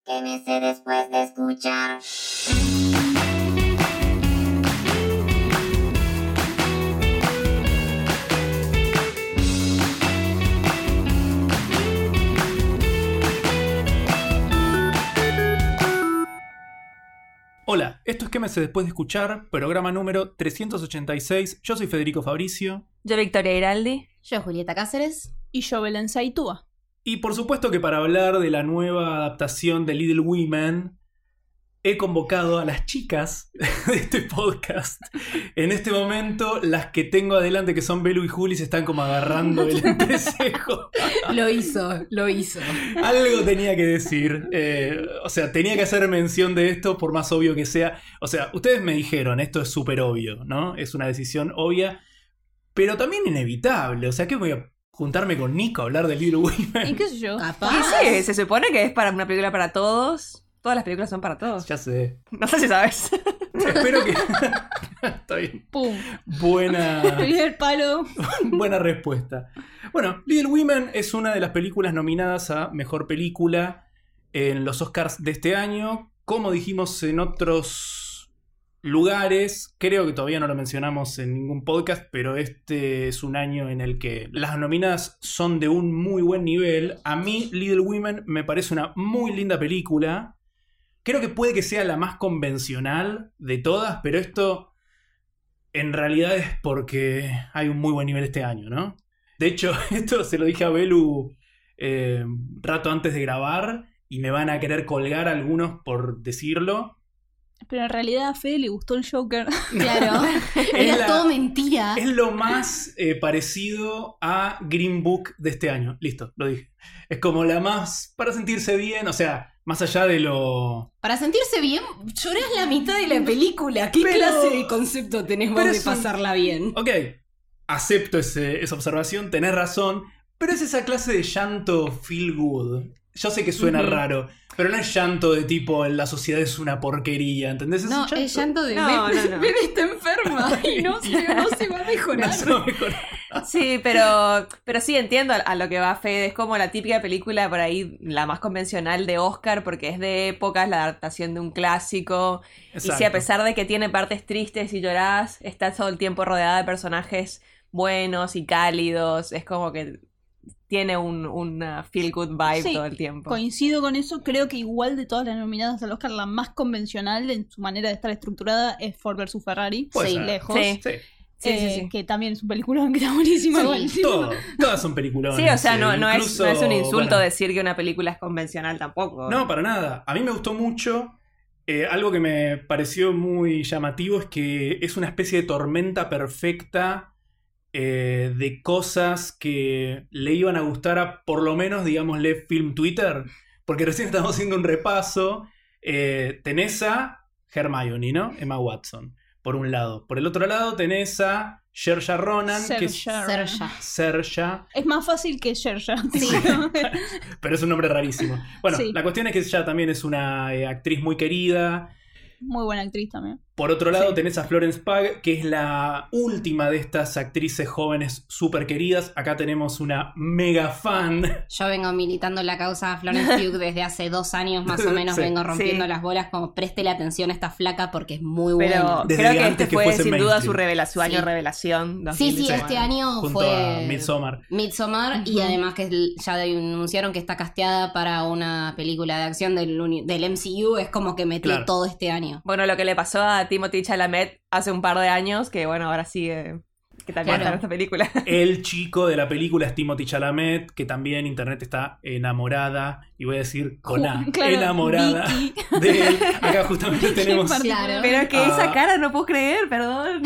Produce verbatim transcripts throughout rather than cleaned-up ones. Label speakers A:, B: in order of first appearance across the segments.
A: Quédese después de escuchar.
B: Hola, esto es Quémese después de escuchar, programa número trescientos ochenta y seis. Yo soy Federico Fabricio.
C: Yo Victoria Iraldi.
D: Yo Julieta Cáceres.
E: Y yo Belén Saitúa.
B: Y por supuesto que para hablar de la nueva adaptación de Little Women, he convocado a las chicas de este podcast. En este momento, las que tengo adelante, que son Belu y Juli, se están como agarrando el entrecejo.
D: Lo hizo, lo hizo.
B: Algo tenía que decir. Eh, o sea, tenía que hacer mención de esto, por más obvio que sea. O sea, ustedes me dijeron, esto es súper obvio, ¿no? Es una decisión obvia, pero también inevitable. O sea, ¿qué voy a juntarme con Nico a hablar de Little Women?
E: ¿Y qué sé yo?
D: Capaz.
C: Y sí, se supone que es para una película para todos. Todas las películas son para todos.
B: Ya sé.
C: No sé si sabes.
B: Espero que... Está bien.
E: ¡Pum!
B: Buena...
E: Primer palo.
B: Buena respuesta. Bueno, Little Women es una de las películas nominadas a Mejor Película en los Oscars de este año. Como dijimos en otros lugares, creo que todavía no lo mencionamos en ningún podcast, pero este es un año en el que las nominadas son de un muy buen nivel. A mí, Little Women me parece una muy linda película. Creo que puede que sea la más convencional de todas, pero esto en realidad es porque hay un muy buen nivel este año, ¿no? De hecho, esto se lo dije a Belu eh, rato antes de grabar y me van a querer colgar algunos por decirlo.
E: Pero en realidad a Fede le gustó el Joker.
D: Claro. Era
B: la,
D: todo mentira.
B: Es lo más eh, parecido a Green Book de este año. Listo, lo dije. Es como la más para sentirse bien, o sea... Más allá de lo...
D: Para sentirse bien, llorás la mitad de la película. ¿Qué
B: pero,
D: clase de concepto tenés vos de pasarla
B: un...
D: bien?
B: Ok, acepto ese, esa observación, tenés razón, pero es esa clase de llanto feel good. Yo sé que suena uh-huh. raro, pero no es llanto de tipo la sociedad es una porquería, ¿entendés? Es
D: no,
B: llanto...
D: es llanto de
C: no,
D: Ben,
C: no, no.
D: Ben está enferma y no se, no se va a mejorar.
B: No se va a mejorar.
C: Sí, pero, pero sí entiendo a lo que va Fede. Es como la típica película por ahí, la más convencional de Oscar, porque es de época, es la adaptación de un clásico. Exacto. Y sí, a pesar de que tiene partes tristes y llorás, está todo el tiempo rodeada de personajes buenos y cálidos. Es como que tiene un, una feel good vibe sí, todo el tiempo.
E: Coincido con eso. Creo que igual de todas las nominadas al Oscar, la más convencional en su manera de estar estructurada es Ford versus Ferrari.
B: Pues
E: sí,
B: ser.
E: lejos.
C: Sí.
B: Sí.
E: Sí, eh, sí, sí. Que también es un peliculón que está buenísimo.
B: Sí, todo, todas son peliculones.
C: Sí, o sea, no, no,
B: incluso,
C: es, no es un insulto
B: bueno,
C: decir que una película es convencional tampoco.
B: No, para nada. A mí me gustó mucho. Eh, algo que me pareció muy llamativo es que es una especie de tormenta perfecta eh, de cosas que le iban a gustar a, por lo menos, digámosle, Film Twitter. Porque recién estamos haciendo un repaso. Eh, tenés a Hermione, ¿no? Emma Watson. Por un lado. Por el otro lado tenés a Saoirse Ronan.
E: Saoirse.
B: Que es Saoirse.
E: Es más fácil que Saoirse.
B: Sí. Pero es un nombre rarísimo. Bueno, sí. La cuestión es que ella también es una eh, actriz muy querida.
E: Muy buena actriz también.
B: Por otro lado
E: sí.
B: tenés a Florence Pugh, que es la última de estas actrices jóvenes súper queridas. Acá tenemos una mega fan.
D: Yo vengo militando la causa Florence Pugh desde hace dos años más o menos. Sí. Vengo rompiendo sí. las bolas como préstele atención a esta flaca porque es muy buena.
C: Pero creo que este
B: que
C: fue sin
B: mainstream.
C: duda su revelación,
D: sí.
C: año revelación.
D: Sí, sí, este año
B: junto
D: fue
B: a Midsommar.
D: Midsommar uh-huh. Y además que ya anunciaron que está casteada para una película de acción del, del M C U. Es como que metió claro. todo este año.
C: Bueno, lo que le pasó a Timothée Chalamet hace un par de años, que bueno, ahora sigue, que también
D: claro.
C: está en esta película.
B: El chico de la película es Timothée Chalamet, que también internet está enamorada, y voy a decir con A, claro, enamorada Vicky. De él. Acá justamente tenemos...
D: Claro.
C: Pero es que uh, esa cara no puedo creer, perdón.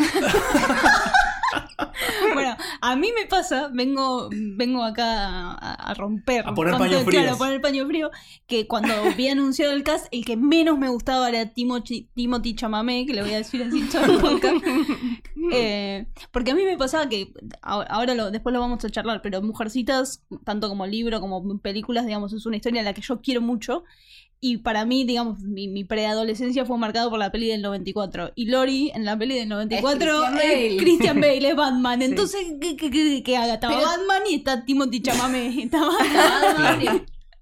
E: Bueno, a mí me pasa, vengo vengo acá a, a romper.
B: A poner paño frío.
E: Claro, a poner paño frío. Que cuando vi anunciado el cast, el que menos me gustaba era Timothy, Timothy Chalamet, que le voy a decir así todo el podcast. eh, porque a mí me pasaba que, ahora lo, después lo vamos a charlar, pero Mujercitas, tanto como libro como películas, digamos, es una historia a la que yo quiero mucho. Y para mí, digamos, mi, mi preadolescencia fue marcado por la peli del noventa y cuatro. Y Lori, en la peli del noventa y cuatro, es Christian Bale, es, Christian Bale, es Batman. Sí. Entonces, ¿qué, qué, qué, qué haga? Estaba Pero... Batman y está Timothée Chalamet. Estaba Batman.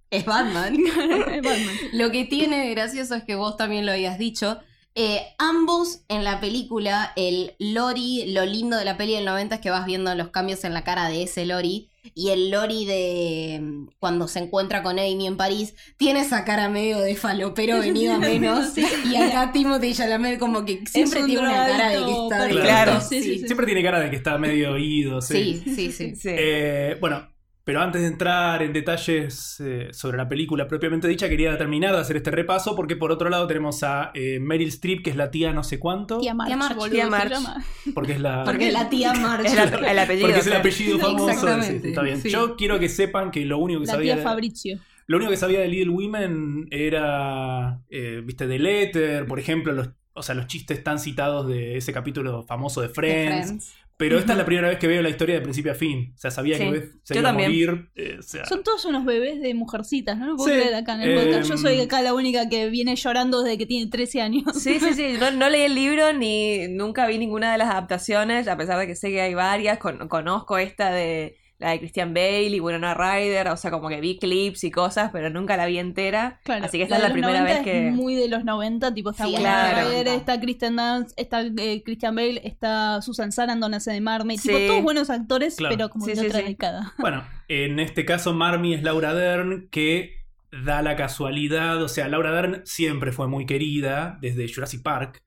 D: es Batman.
E: Es Batman.
D: Lo que tiene de gracioso es que vos también lo habías dicho. Eh, ambos en la película, el Lori, lo lindo de la peli del noventa es que vas viendo los cambios en la cara de ese Lori. Y el Lori de mm, cuando se encuentra con Amy en París tiene esa cara medio de falopero venido a menos.
E: Sí.
D: Y acá Timothée Chalamet como que siempre
E: Es un
D: tiene una cara de que
E: drogadicto,
D: está de
B: Claro.
C: Claro.
E: Sí, sí, sí.
B: Siempre tiene cara de que está medio oído. Sí.
D: Sí, sí, sí.
C: Sí.
B: Eh, bueno, pero antes de entrar en detalles eh, sobre la película propiamente dicha, quería terminar de hacer este repaso porque por otro lado tenemos a eh, Meryl Streep, que es la tía no sé cuánto.
E: Tía March,
D: Tía March,
E: boludo,
C: tía
E: se
C: March.
E: llama.
B: Porque es la...
D: Porque la tía March.
C: Es la- el apellido.
B: porque es el
C: claro.
B: apellido famoso.
D: Exactamente,
B: Sí, está bien.
D: sí.
B: Yo quiero que sepan que lo único que
E: La
B: sabía...
E: tía
B: de-
E: Fabrizio.
B: Lo único que sabía de Little Women era, eh, viste, de Letter, por ejemplo, los, o sea, los chistes tan citados de ese capítulo famoso de
D: De
B: Friends.
D: Friends.
B: Pero esta es la primera vez que veo la historia de principio a fin. O sea, sabía
C: Sí,
B: que Beth se
C: yo
B: iba a
C: también.
B: morir. eh, o sea,
E: Son todos unos bebés de mujercitas, no lo puedo
B: Sí,
E: creer acá en el
B: eh,
E: podcast. Yo soy acá la única que viene llorando desde que tiene trece años.
C: Sí, sí, sí. No, no leí el libro ni nunca vi ninguna de las adaptaciones, a pesar de que sé que hay varias. Con- conozco esta de la de Christian Bale y Winona Ryder, o sea, como que vi clips y cosas, pero nunca la vi entera.
E: Claro,
C: Así que esta es
E: de
C: la
E: los
C: primera
E: noventa
C: vez que...
E: Es muy de los noventa, tipo está
D: Sí,
E: Winona
C: claro.
E: Ryder, está Kristen Dunst, está eh, Christian Bale, está Susan Sarandon, hace de Marmee.
C: Sí.
E: Tipo, todos buenos actores,
B: Claro.
E: pero como
C: Sí,
E: de
C: sí,
E: otra
C: sí.
E: década.
B: Bueno, en este caso Marmee es Laura Dern, que da la casualidad, o sea, Laura Dern siempre fue muy querida desde Jurassic Park,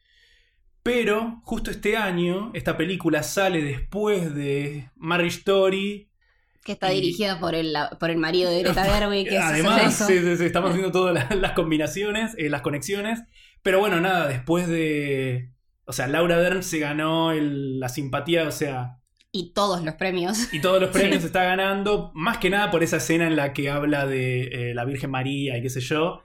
B: pero justo este año esta película sale después de Marriage Story.
D: Que está
B: Y-
D: dirigida por el, por el marido de Greta Gerwig. Que es
B: Además,
D: eso.
B: sí, sí, sí, estamos haciendo todas las, las combinaciones, eh, las conexiones, pero bueno, nada, después de... O sea, Laura Dern se ganó el- la simpatía, o sea...
D: Y todos los premios.
B: Y todos los premios está ganando, más que nada por esa escena en la que habla de eh, la Virgen María y qué sé yo.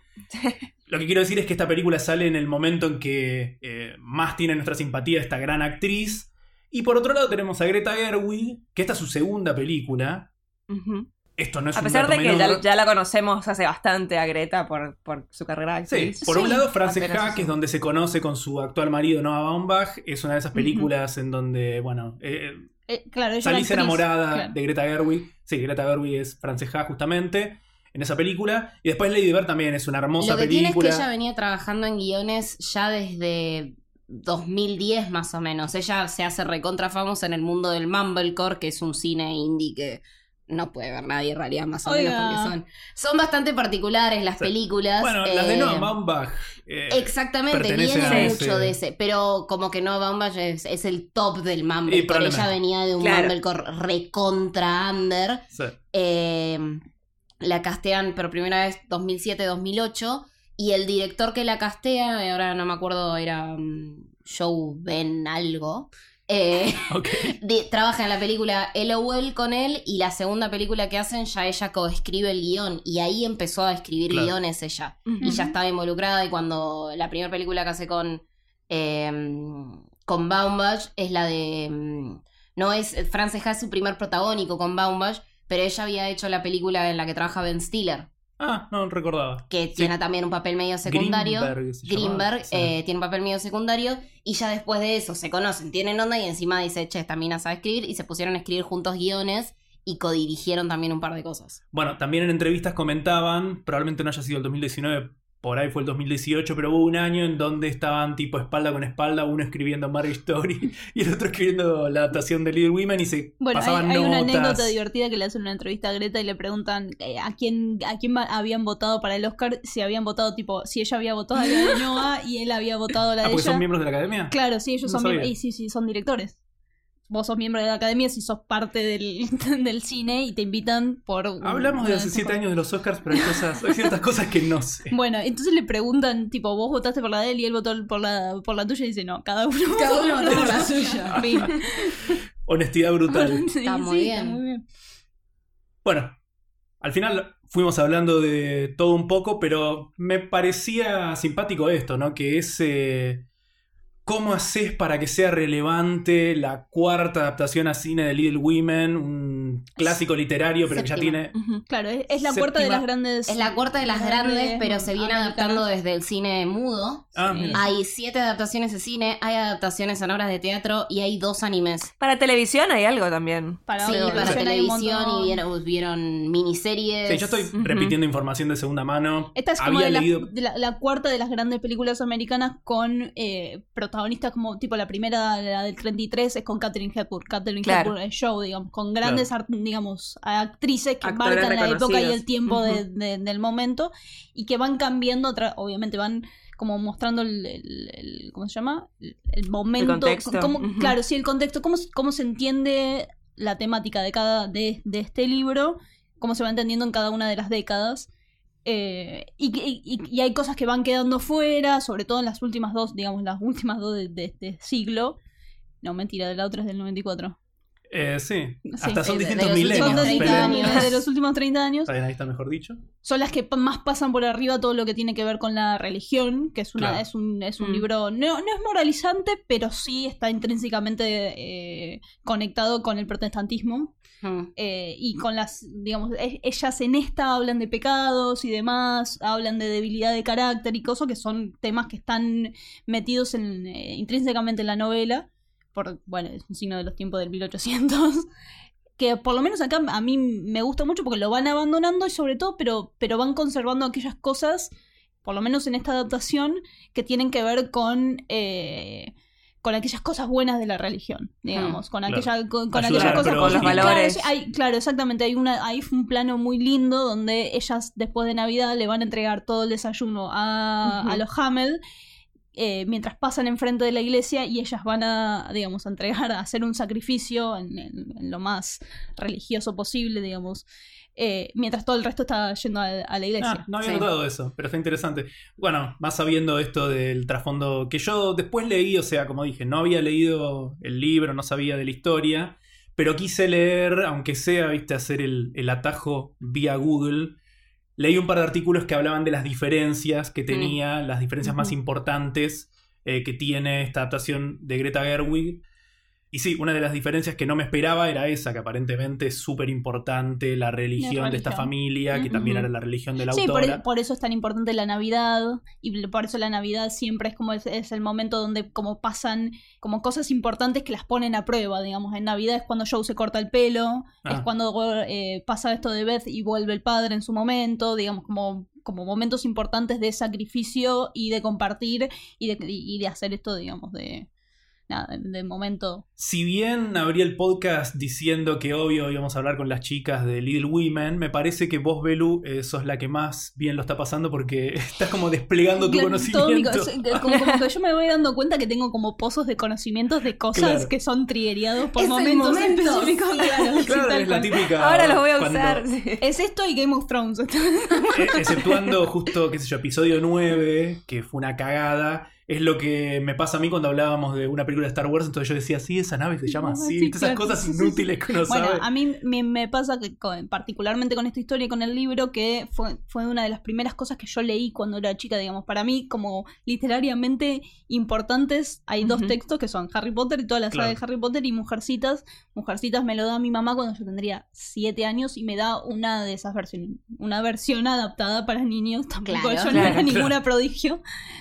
B: Lo que quiero decir es que esta película sale en el momento en que eh, más tiene nuestra simpatía esta gran actriz. Y por otro lado tenemos a Greta Gerwig, que esta es su segunda película.
C: Ujú.
B: Esto no es
C: A
B: un
C: pesar
B: dato
C: de que ya,
B: menor.
C: ya la conocemos hace bastante a Greta por, por su carrera de
B: Sí,
C: actriz.
B: por un
E: Sí,
B: lado Frances
C: apenas
B: Ha,
C: eso.
B: que es donde se conoce con su actual marido Noah Baumbach. Es una de esas películas en donde, bueno... eh,
E: Eh, claro, ella
B: Salís
E: era actriz,
B: enamorada
E: claro.
B: de Greta Gerwig. Sí, Greta Gerwig es Frances Ha justamente en esa película. Y después Lady Bird también es una hermosa
D: Lo que
B: película.
D: tiene es que ella venía trabajando en guiones ya desde dos mil diez más o menos. Ella se hace recontra famosa en el mundo del Mumblecore, que es un cine indie que no puede ver nadie en realidad, más o
E: Oiga.
D: menos, porque son, son bastante particulares las
B: Sí.
D: películas.
B: Bueno, las de
D: eh,
B: Noah Baumbach. eh,
D: Exactamente,
B: pertenecen
D: viene
B: a
D: mucho
B: ese-
D: de ese, pero como que Noah Baumbach es, es el top del
B: Y
D: Mumblecore.
B: probablemente.
D: Ella venía de un
C: Claro.
D: Mumblecore recontra under.
B: sí.
D: Eh, la castean por primera vez dos mil siete dos mil ocho y el director que la castea, ahora no me acuerdo, era um, Joe Ben algo, eh,
B: Ok.
D: de- trabaja en la película L O L con él y la segunda película que hacen ya ella coescribe el guión y ahí empezó a escribir
B: Claro.
D: guiones ella
C: Ujú.
D: y ya estaba involucrada y cuando la primera película que hace con eh, con Baumbach es la de mm, no es Frances Ha es su primer protagónico con Baumbach, pero ella había hecho la película en la que trabaja Ben Stiller,
B: Ah, no recordaba.
D: que
B: Sí.
D: tiene también un papel medio secundario.
B: Greenberg, se llamaba.
D: Greenberg
B: Sí.
D: eh, tiene un papel medio secundario y ya después de eso se conocen, tienen onda y encima dice, che, esta mina sabe escribir y se pusieron a escribir juntos guiones y codirigieron también un par de cosas.
B: Bueno, también en entrevistas comentaban, probablemente no haya sido el dos mil diecinueve, por ahí fue el dos mil dieciocho, pero hubo un año en donde estaban tipo espalda con espalda, uno escribiendo Marriage Story y el otro escribiendo la adaptación de Little Women y se
E: Bueno, hay,
B: pasaban
E: hay una
B: notas.
E: anécdota divertida que le hacen una entrevista a Greta y le preguntan eh, a quién a quién va- habían votado para el Oscar, si habían votado tipo, si ella había votado a la de Noah y él había votado a la
B: Ah,
E: de
B: porque
E: ella.
B: son miembros de la academia.
E: Claro, sí, ellos
B: No
E: son
B: sabía.
E: miembros, y sí, sí, son directores. Vos sos miembro de la academia si sos parte del, del cine y te invitan por... un-
B: Hablamos de
E: una
B: hace siete
E: cosa.
B: años de los Oscars, pero hay, cosas, hay ciertas cosas que no sé.
E: Bueno, entonces le preguntan, tipo, vos votaste por la de él y él votó por la, por la tuya y dice, no, cada uno
D: Cada uno
E: votó
D: votó por la suya.
E: Fin.
B: Honestidad brutal.
E: Sí,
D: Está muy
E: sí,
D: bien.
E: está muy bien.
B: Bueno, al final fuimos hablando de todo un poco, pero me parecía simpático esto, ¿no? Que es... eh, ¿cómo haces para que sea relevante la cuarta adaptación a cine de Little Women? Un un clásico literario, pero
D: Séptima.
B: que ya tiene...
E: Uh-huh. Claro, es, es la
B: Séptima.
E: cuarta de las grandes...
D: Es la cuarta de las grandes, pero se viene
E: americanas.
D: adaptando desde el cine mudo.
B: Ah,
E: Sí.
B: mira.
D: Hay siete adaptaciones de cine, hay adaptaciones en obras de teatro y hay dos animes.
C: Para televisión hay algo también.
E: Para
D: Sí, para
E: televisión hay un
D: televisión
E: montón.
D: y vieron, vieron miniseries.
B: Sí, yo estoy
C: Ujú.
B: repitiendo información de segunda mano.
E: Esta es como
B: Había
E: de la,
B: leído...
E: de la, la cuarta de las grandes películas americanas con eh, protagonistas como tipo la primera, la del treinta y tres, es con Katharine Hepburn. Katharine
C: Claro.
E: Hepburn es show, digamos, con grandes, art- digamos, actrices que
C: Actores
E: marcan la época y
C: reconocidos.
E: el tiempo de-
C: Ujú.
E: de- del momento y que van cambiando, tra- obviamente van como mostrando el, el- el- ¿cómo se llama? El, el momento.
C: contexto.
E: cómo-
C: Ujú.
E: Claro, sí, el contexto, cómo, cómo se entiende la temática de cada de, de este libro, cómo se va entendiendo en cada una de las décadas. Eh, y, y, y hay cosas que van quedando fuera, sobre todo en las últimas dos, digamos, las últimas dos de, de este siglo. No, mentira, de la otra es del noventa y cuatro.
B: Eh, sí.
E: Sí.
B: Hasta son
D: De- de
B: distintos
D: los
B: milenios.
E: Son de,
D: treinta
B: pero-
D: años.
E: de los últimos treinta años.
B: Está bien, ahí está mejor dicho.
E: Son las que pa- más pasan por arriba todo lo que tiene que ver con la religión, que es una
B: Claro.
E: es un, es un
C: Mm.
E: libro, no, no es moralizante, pero sí está intrínsecamente eh, conectado con el protestantismo.
D: Hmm.
E: Eh, y con las, digamos, e- ellas en esta hablan de pecados y demás, hablan de debilidad de carácter y cosas que son temas que están metidos en, eh, intrínsecamente en la novela, por, bueno, es un signo de los tiempos del mil ochocientos, que por lo menos acá a mí me gusta mucho porque lo van abandonando y sobre todo, pero, pero van conservando aquellas cosas, por lo menos en esta adaptación, que tienen que ver con... Eh, con aquellas cosas buenas de la religión, digamos, con
B: claro.
E: aquella, con, con
B: Ayudar
E: aquellas
B: al
E: cosas
B: prójimo. Con los
E: claro,
C: valores.
E: sí, hay- claro, exactamente, hay una, hay un plano muy lindo donde ellas después de Navidad le van a entregar todo el desayuno a,
C: Ujú.
E: a los Hamel, eh, mientras pasan enfrente de la iglesia y ellas van a, digamos, a entregar, a hacer un sacrificio en, en- en lo más religioso posible, digamos, eh, mientras todo el resto está yendo a, a la iglesia.
B: Ah, no había
D: Sí.
B: notado eso, pero está interesante. Bueno, más sabiendo esto del trasfondo que yo después leí, o sea, como dije, no había leído el libro, no sabía de la historia, pero quise leer, aunque sea, viste, hacer el, el atajo vía Google. Leí un par de artículos que hablaban de las diferencias que tenía, las diferencias más
E: Ujú.
B: importantes eh, que tiene esta adaptación de Greta Gerwig. Y sí, una de las diferencias que no me esperaba era esa, que aparentemente es súper importante la religión,
E: La
B: de esta
E: religión.
B: familia, que
E: Ujú.
B: también era la religión de la
E: Sí, por,
B: autora.
E: por eso es tan importante la Navidad y por eso la Navidad siempre es como es, es el momento donde como pasan como cosas importantes que las ponen a prueba, digamos. En Navidad es cuando Joe se corta el pelo,
B: Ah.
E: es cuando eh, pasa esto de Beth y vuelve el padre en su momento, digamos, como, como momentos importantes de sacrificio y de compartir y de, y de hacer esto, digamos, de... Nada, de momento.
B: Si bien abrí el podcast diciendo que obvio íbamos a hablar con las chicas de Little Women, me parece que vos, Belu, eh, sos la que más bien lo está pasando porque estás como desplegando tu
E: Claro, todo mi
B: conocimiento.
E: co- como, como que yo me voy dando cuenta que tengo como pozos de conocimientos de cosas
B: Claro.
E: que son triggeriados por
D: Es el
E: momentos
D: momento.
E: específicos. Claro, sí,
B: Claro,
E: tal
B: es la
E: cual.
B: típica.
C: Ahora los voy a
B: cuando-
C: usar. sí.
E: Es esto y Game of Thrones.
B: eh, exceptuando justo, qué sé yo, episodio nueve, que fue una cagada. Es lo que me pasa a mí cuando hablábamos de una película de Star Wars. Entonces yo decía, sí, esa nave se llama así.
E: Sí,
B: ¿viste? Esas
E: claro.
B: cosas
E: Sí, sí, sí.
B: inútiles que uno
E: Bueno,
B: sabe.
E: a mí me, me pasa que con- particularmente con esta historia y con el libro que fue, fue una de las primeras cosas que yo leí cuando era chica, digamos. Para mí, como literariamente importantes, hay dos
C: Ujú.
E: textos que son Harry Potter y toda la saga
B: Claro.
E: de Harry Potter y Mujercitas. Mujercitas me lo da mi mamá cuando yo tendría siete años y me da una de esas versiones, una versión adaptada para niños. Tampoco
D: Claro,
E: yo no
C: claro,
E: era ninguna
B: claro.
E: prodigio.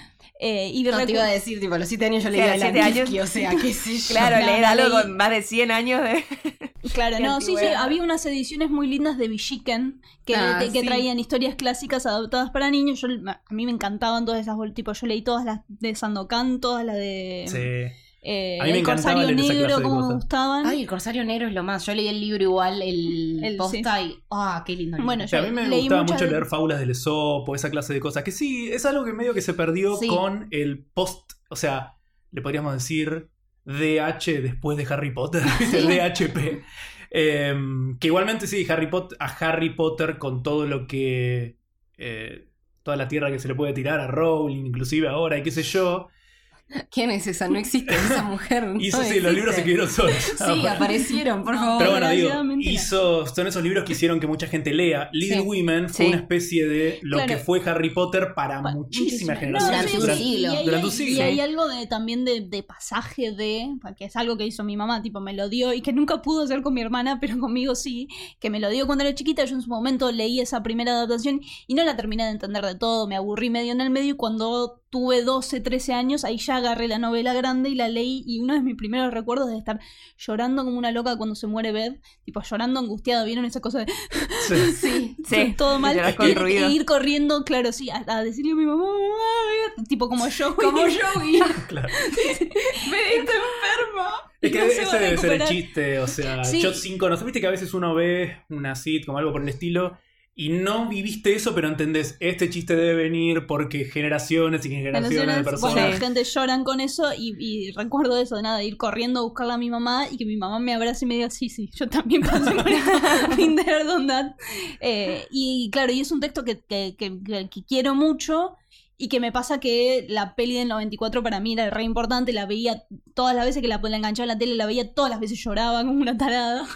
E: Eh, y
D: No te
E: recu-
D: iba a decir, tipo, a los siete años yo
C: Sí,
D: leía
C: a los
D: la
C: siete años.
D: Vicky, o sea, qué sé yo.
C: Claro,
E: No,
C: leer
E: no
C: algo
E: leí.
C: con más de cien años de...
E: Claro,
C: Qué
E: no, sí, sí,
C: antigüedad.
E: había unas ediciones muy lindas de Villiquen que,
D: Ah,
E: de- que
D: sí.
E: traían historias clásicas adaptadas para niños. Yo, a mí me encantaban todas esas, tipo, yo leí todas las de Sandokan, todas las de
B: Sí.
E: eh,
B: A mí me
E: El
B: encantaba
E: Corsario
B: leer esa
E: Negro,
B: clase de
E: como me
B: cosas.
E: gustaban.
D: Ay, el Corsario Negro es lo más. Yo leí el libro igual, el,
E: El-
D: posta y... ¡Ah, qué lindo libro!
E: Bueno,
B: O sea, a
E: yo
B: mí me
E: leí
B: gustaba
E: muchas
B: mucho
E: de-
B: leer fábulas del Esopo, esa clase de cosas. Que sí, es algo que medio que se perdió
D: Sí.
B: con el post. O sea, le podríamos decir D H después de Harry Potter. ¿viste? D H P. Eh, que igualmente sí, Harry Potter, a Harry Potter con todo lo que. eh, toda la tierra que se le puede tirar a Rowling, inclusive ahora, y qué sé yo.
D: ¿Quién es esa? No existe esa mujer. No
B: hizo, sí,
D: existe.
B: los libros se quedaron solos.
D: Sí, aparecieron, por favor.
B: Pero bueno, digo, hizo, son esos libros que hicieron que mucha gente lea. Little
D: Sí.
B: Women fue
C: Sí.
B: una especie de lo
E: Claro.
B: que fue Harry Potter para
E: Pa-
B: muchísimas
E: muchísimas.
B: generaciones.
D: No,
B: durante,
D: sí, sí.
E: Y hay,
B: durante un
E: y
B: siglo.
E: hay algo de, también de, de pasaje de, que es algo que hizo mi mamá, tipo me lo dio y que nunca pudo hacer con mi hermana, pero conmigo sí, que me lo dio cuando era chiquita. Yo en su momento leí esa primera adaptación y no la terminé de entender de todo, me aburrí medio en el medio y cuando tuve doce, trece años, ahí ya agarré la novela grande y la leí y uno de mis primeros recuerdos de estar llorando como una loca cuando se muere Beth, tipo llorando angustiada, ¿vieron esa cosa de
B: Sí.
D: Sí.
C: Sí,
E: todo mal?
C: llorar con
E: Y,
C: ruido.
E: e ir corriendo, claro, sí, a, a decirle a mi mamá, mamá, tipo como yo,
D: Como Joey.
B: Claro.
E: me está enferma.
B: Es que
E: No se va
B: ese
E: a
B: debe ser el
E: recuperar.
B: chiste, o sea,
E: Sí.
B: Shot cinco, no sé, viste que a veces uno ve una sitcom, algo por el estilo, y no viviste eso, pero entendés, este chiste debe venir porque generaciones y generaciones de
E: Generaciones,
B: personas.
E: bueno,
C: Sí.
E: gente lloran con eso y, y recuerdo eso de nada, de ir corriendo a buscarla a mi mamá y que mi mamá me abrace y me diga, sí, sí, yo también pasé por esto, been there, done that. Eh, y claro, y es un texto que, que, que, que- que quiero mucho y que me pasa que la peli del noventa y cuatro para mí era re importante, la veía todas las veces que la, la enganchaba en la tele, la veía todas las veces, lloraba como una tarada.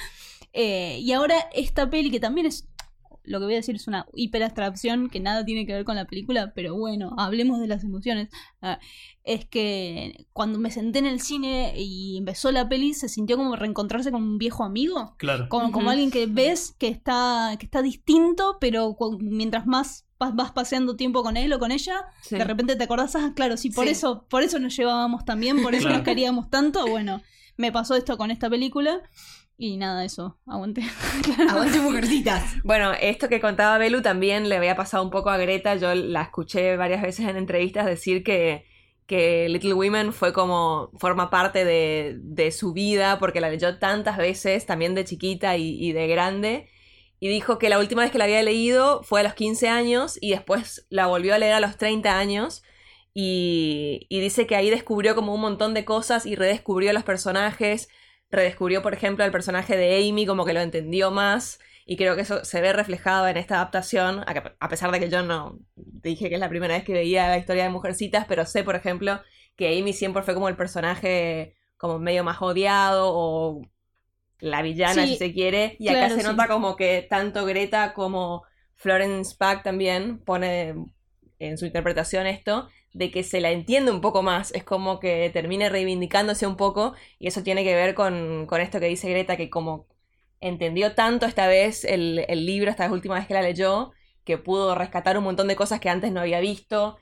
E: Eh, y ahora esta peli que también es, lo que voy a decir es una hiperabstracción que nada tiene que ver con la película, pero bueno, hablemos de las emociones. Ah, es que cuando me senté en el cine y empezó la peli, se sintió como reencontrarse con un viejo amigo,
B: Claro.
E: como, como
C: Ujú.
E: alguien que ves que está, que está distinto, pero cu- mientras más vas, vas paseando tiempo con él o con ella,
C: Sí.
E: de repente te acordás, ah, claro, sí, por
D: Sí.
E: eso, por eso nos llevábamos tan bien, por eso
B: Claro.
E: nos queríamos tanto. Bueno, me pasó esto con esta película. Y nada, eso, aguanté.
D: Aguante, mujercitas.
C: Bueno, esto que contaba Belu también le había pasado un poco a Greta. Yo la escuché varias veces en entrevistas decir que, que Little Women fue como, forma parte de, de su vida porque la leyó tantas veces, también de chiquita y, y de grande. Y dijo que la última vez que la había leído fue a los quince años y después la volvió a leer a los treinta años. Y, y dice que ahí descubrió como un montón de cosas y redescubrió los personajes. Redescubrió, por ejemplo, el personaje de Amy, como que lo entendió más. Y creo que eso se ve reflejado en esta adaptación. A a pesar de que yo no dije que es la primera vez que veía la historia de Mujercitas, pero sé, por ejemplo, que Amy siempre fue como el personaje como medio más odiado o la villana,
E: Sí,
C: si se quiere. Y
E: claro,
C: acá se
E: sí.
C: nota como que tanto Greta como Florence Pugh también pone en su interpretación esto, de que se la entiende un poco más, es como que termine reivindicándose un poco, y eso tiene que ver con, con esto que dice Greta, que como entendió tanto esta vez el, el libro, esta última vez que la leyó, que pudo rescatar un montón de cosas que antes no había visto,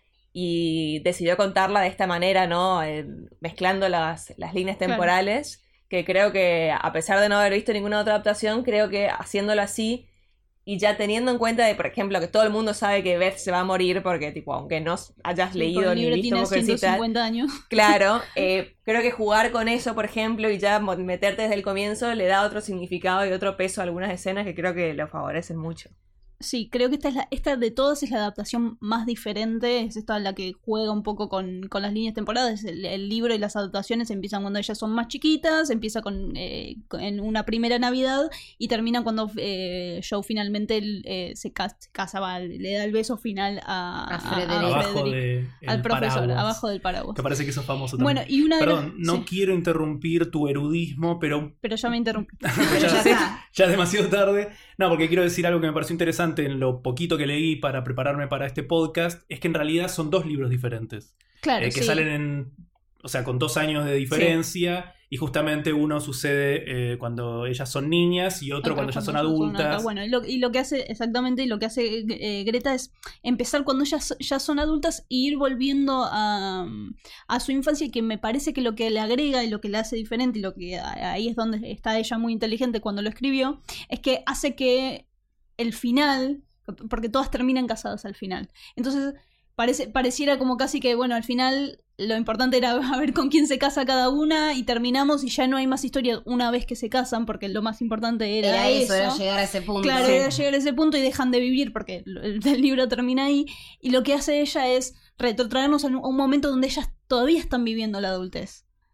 C: y decidió contarla de esta manera, ¿no? Eh, mezclando las, las líneas
E: Claro.
C: temporales, que creo que, a pesar de no haber visto ninguna otra adaptación, creo que haciéndolo así, y ya teniendo en cuenta de, por ejemplo, que todo el mundo sabe que Beth se va a morir porque, tipo, aunque no hayas
E: Sí,
C: leído
E: porque el
C: ni
E: libro
C: visto
E: tiene
C: Mujercitas,
E: ciento cincuenta años.
C: claro, eh, creo que jugar con eso, por ejemplo, y ya mo- meterte desde el comienzo, le da otro significado y otro peso a algunas escenas que creo que lo favorecen mucho.
E: Sí, creo que esta es la, esta de todas es la adaptación más diferente, es esta la que juega un poco con, con las líneas temporales. El, el libro y las adaptaciones empiezan cuando ellas son más chiquitas, empieza con, eh, con- en una primera Navidad y termina cuando eh, Joe finalmente eh, se, cas- se casa, va, le da el beso final a,
D: A
E: a-
D: Frederick.
E: a
B: Abajo
E: Frederick,
B: de
E: al
B: el
E: profesor,
B: paraguas,
E: abajo del paraguas.
B: que parece que eso es famoso también.
E: Bueno, y una de
B: Perdón,
E: las-
B: no
E: sí,
B: quiero interrumpir tu erudismo, pero
E: pero ya me interrumpí.
D: Pero ya
B: ya,
D: está.
B: ya es demasiado tarde. No, porque quiero decir algo que me pareció interesante en lo poquito que leí para prepararme para este podcast, es que en realidad son dos libros diferentes,
E: Claro,
B: eh, que
E: sí.
B: salen en, o sea, con dos años de diferencia, y justamente uno sucede eh, cuando ellas son niñas y otro, cuando ya son adultas.
E: adultas. Bueno, y lo, y lo que hace, exactamente, y lo que hace eh, Greta es empezar cuando ellas ya son adultas e ir volviendo a, a su infancia, y que me parece que lo que le agrega y lo que le hace diferente, y lo que ahí es donde está ella muy inteligente cuando lo escribió, es que hace que el final, porque todas terminan casadas al final. Entonces, parece, pareciera como casi que, bueno, al final lo importante era a ver con quién se casa cada una y terminamos y ya no hay más historia una vez que se casan, porque lo más importante era,
D: Era eso,
E: eso.
D: era llegar a ese punto.
E: Claro,
C: Sí.
E: era llegar a ese punto y dejan de vivir porque el, el libro termina ahí. Y lo que hace ella es retrotraernos a un, a un momento donde ellas todavía están viviendo la adultez.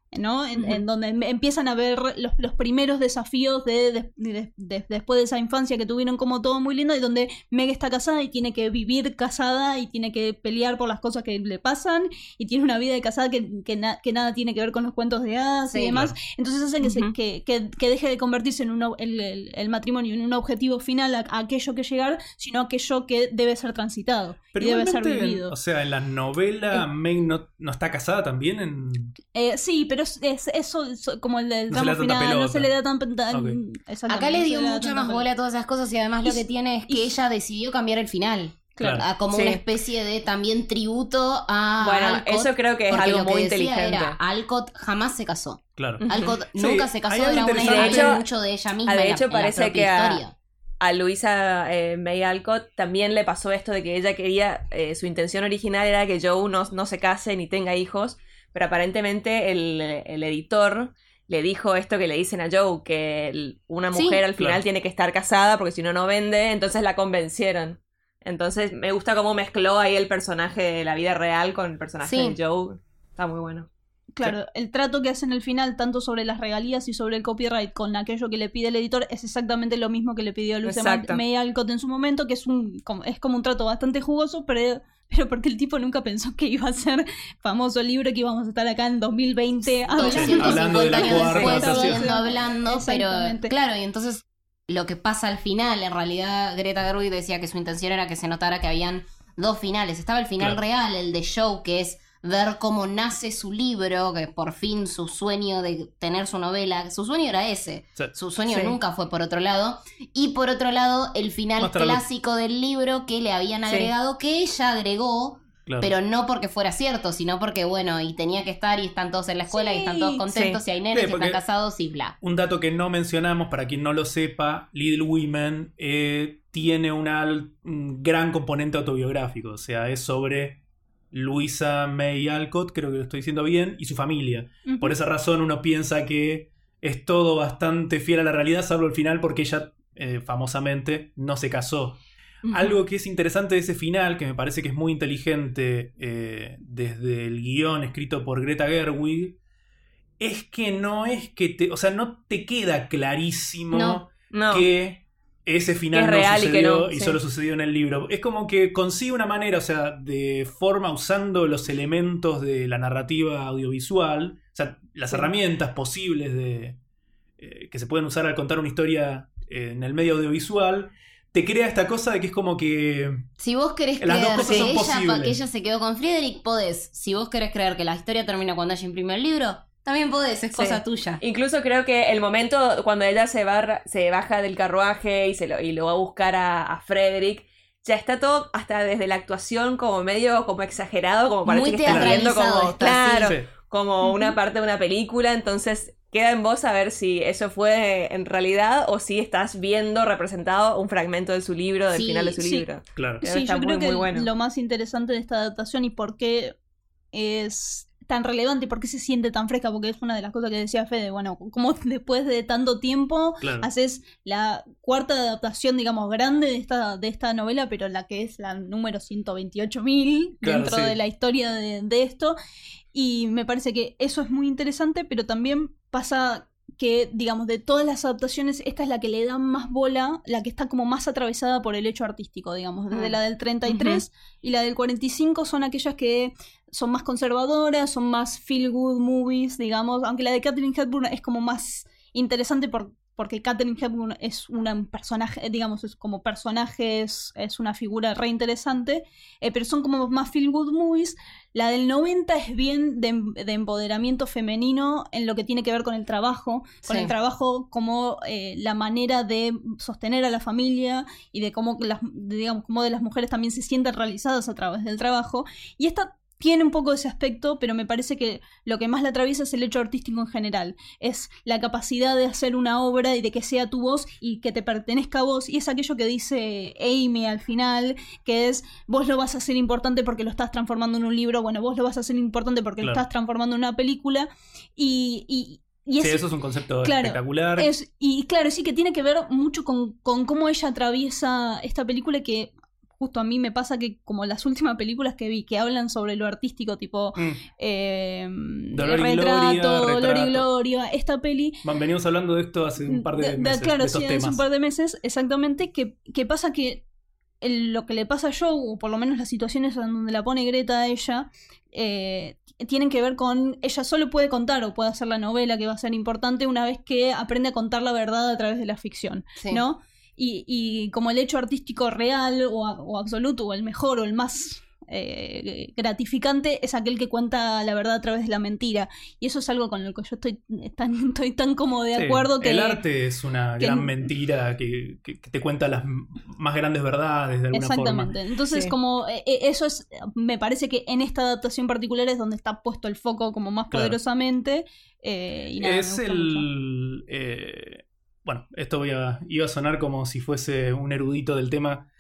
E: ¿no? En,
C: Uh-huh.
E: en donde empiezan a ver los, los primeros desafíos de, de, de, de después de esa infancia que tuvieron, como todo muy lindo, y donde Meg está casada y tiene que vivir casada y tiene que pelear por las cosas que le pasan y tiene una vida de casada que, que, na, que nada tiene que ver con los cuentos de hadas
D: Sí,
E: y demás.
B: claro.
E: Entonces hacen que,
C: Uh-huh.
E: se, que, que, que deje de convertirse en un, el, el, el matrimonio en un objetivo final a, a aquello que llegar, sino aquello que debe ser transitado
B: Pero
E: y debe ser
B: igualmente,
E: vivido.
B: o sea, en la novela Meg no, no está casada también en...
E: Eh, sí, pero es, es, eso es como el del
B: No se
E: tramo
B: le da tanta
E: final, no
B: pelota.
E: se le da tan... tan
B: Ok.
E: exactamente,
D: Acá le
E: no se
D: dio
E: da
D: mucha
E: tanta
D: más
E: pelota.
D: bola a todas esas cosas y además lo
E: Y-
D: que tiene es que
E: y-
D: ella decidió cambiar el final.
B: Claro.
D: A como
C: Sí.
D: una especie de también tributo a
C: Bueno,
D: Alcott,
C: eso creo que es
D: porque
C: algo
D: lo que
C: muy
D: decía
C: inteligente.
D: Era, Alcott jamás se casó.
B: Claro.
C: Ujú.
D: Alcott
B: Sí,
D: nunca se
B: hay
D: casó,
B: algo
D: era una
B: interesante.
D: idea
C: De hecho-
D: mucho de ella misma.
C: ah, de
D: en la-
C: hecho,
D: en la
C: parece
D: propia
C: que a-
D: historia.
C: A Luisa eh, May Alcott también le pasó esto de que ella quería, eh, su intención original era que Joe no, no se case ni tenga hijos, pero aparentemente el, el editor le dijo esto que le dicen a Joe, que el- una
D: Sí.
C: mujer al final
B: Claro.
C: tiene que estar casada porque si no, no vende, entonces la convencieron. Entonces me gusta cómo mezcló ahí el personaje de la vida real con el personaje
D: Sí.
C: de Joe. Está muy bueno.
E: Claro, el trato que hacen al final, tanto sobre las regalías y sobre el copyright con aquello que le pide el editor, es exactamente lo mismo que le pidió a Luisa
C: Exacto.
E: May Alcott en su momento, que es un como, es como un trato bastante jugoso, pero, pero porque el tipo nunca pensó que iba a ser famoso libro, que íbamos a estar acá en dos mil veinte hablando,
B: Sí, hablando de la
D: años
B: cuarta
D: después,
B: adaptación.
D: siguiendo hablando, pero
E: Exactamente.
D: claro, y entonces lo que pasa al final, en realidad Greta Gerwig decía que su intención era que se notara que habían dos finales. Estaba el final
B: Claro.
D: real, el de Joe, que es ver cómo nace su libro, que por fin su sueño de tener su novela, su sueño era ese,
B: Sí.
D: su sueño
C: Sí.
D: nunca fue por otro lado, y por otro lado el final
B: Mostrarlo.
D: clásico del libro que le habían
C: Sí.
D: agregado, que ella agregó,
B: Claro.
D: pero no porque fuera cierto, sino porque bueno, y tenía que estar y están todos en la escuela
E: Sí.
D: y están todos contentos
C: Sí.
D: y hay nenes
B: Sí,
D: y
B: porque-
D: están casados y bla.
B: Un dato que no mencionamos, para quien no lo sepa, Little Women eh, tiene una, un gran componente autobiográfico. O sea, es sobre Luisa May Alcott, creo que lo estoy diciendo bien, y su familia.
E: Ujú.
B: Por esa razón uno piensa que es todo bastante fiel a la realidad, salvo el final, porque ella eh, famosamente no se casó.
C: Ujú.
B: Algo que es interesante de ese final, que me parece que es muy inteligente eh, desde el guión escrito por Greta Gerwig, es que no es que te, o sea, no te queda clarísimo
D: No.
C: No.
B: que ese final
C: Que es
B: no
C: real y que
B: sucedió
C: no,
B: y
C: sí.
B: solo sucedió en el libro. Es como que consigue una manera, o sea, de forma usando los elementos de la narrativa audiovisual, o sea, las
C: Sí.
B: herramientas posibles de eh, que se pueden usar al contar una historia eh, en el medio audiovisual, te crea esta cosa de que es como que
D: Si vos querés
B: Las dos
D: creer
B: cosas
D: que
B: son
D: ella,
B: posibles.
D: pa- que ella se quedó con Friedrich, podés. Si vos querés creer que la historia termina cuando ella imprimió el libro, también podés, es
C: Sí.
D: cosa tuya.
C: Incluso creo que el momento cuando ella se, barra- se baja del carruaje y, se lo, y lo va a buscar a, a Frederick, ya está todo, hasta desde la actuación, como medio como exagerado, como parece
D: Muy
C: que estás viendo
D: teatralizado
C: como,
D: está,
C: claro,
B: sí.
C: como
E: Ujú.
C: una parte de una película. Entonces queda en vos saber si eso fue en realidad o si estás viendo representado un fragmento de su libro, del
D: Sí,
C: final de su
E: sí.
C: libro.
B: claro.
C: Creo
E: Sí,
C: que está
E: yo creo
C: muy,
E: que
C: muy bueno.
E: lo más interesante de esta adaptación y por qué es tan relevante, por qué se siente tan fresca, porque es una de las cosas que decía Fede, bueno, como después de tanto tiempo
B: Claro.
E: haces la cuarta adaptación, digamos, grande de esta, de esta novela, pero la que es la número ciento veintiocho mil
B: Claro,
E: dentro
B: sí.
E: de la historia de, de esto, y me parece que eso es muy interesante, pero también pasa que, digamos, de todas las adaptaciones, esta es la que le da más bola, la que está como más atravesada por el hecho artístico, digamos, desde
C: Mm.
E: la del treinta y tres y la del cuarenta y cinco son aquellas que son más conservadoras, son más feel good movies, digamos, aunque la de Katharine Hepburn es como más interesante por, porque Katharine Hepburn es un personaje, digamos, es como personaje, es, es una figura re interesante, eh, pero son como más feel good movies. La del noventa es bien de, de empoderamiento femenino en lo que tiene que ver con el trabajo, con
D: Sí.
E: el trabajo como eh, la manera de sostener a la familia y de cómo las, digamos, cómo de las mujeres también se sienten realizadas a través del trabajo. Y esta tiene un poco ese aspecto, pero me parece que lo que más la atraviesa es el hecho artístico en general. Es la capacidad de hacer una obra y de que sea tu voz y que te pertenezca a vos. Y es aquello que dice Amy al final, que es, vos lo vas a hacer importante porque lo estás transformando en un libro, bueno, vos lo vas a hacer importante porque
B: Claro.
E: lo estás transformando en una película. Y, y, y
B: Sí,
E: es,
B: eso es un concepto
E: claro,
B: espectacular.
E: es- y claro, sí que tiene que ver mucho con, con cómo ella atraviesa esta película que justo a mí me pasa que como las últimas películas que vi que hablan sobre lo artístico, tipo
B: Mm.
E: eh,
B: Dolor y
E: retrato,
B: Gloria,
E: Dolor y
B: Retrato.
E: Gloria, esta peli...
B: Van, venimos hablando de esto hace un par de,
E: de- de-
B: meses,
E: claro,
B: de estos
E: sí,
B: temas.
E: hace un par de meses, exactamente, que, que pasa que el- lo que le pasa a Joe, o por lo menos las situaciones en donde la pone Greta a ella, eh, tienen que ver con, ella solo puede contar o puede hacer la novela que va a ser importante una vez que aprende a contar la verdad a través de la ficción,
D: Sí.
E: ¿no? Y, y como el hecho artístico real o, a- o absoluto, o el mejor o el más eh, gratificante, es aquel que cuenta la verdad a través de la mentira. Y eso es algo con lo que yo estoy tan, estoy tan como de
B: Sí,
E: acuerdo que...
B: el arte es una
E: que-
B: gran mentira que, que- que te cuenta las m- más grandes verdades de alguna
E: Exactamente.
B: forma.
E: Entonces,
C: Sí.
E: como eh, eh, eso es, me parece que en esta adaptación particular es donde está puesto el foco como más
B: Claro.
E: poderosamente. eh, y nada, me
B: Es
E: gusta mucho.
B: el... eh, bueno, esto voy a, iba a sonar como si fuese un erudito del tema,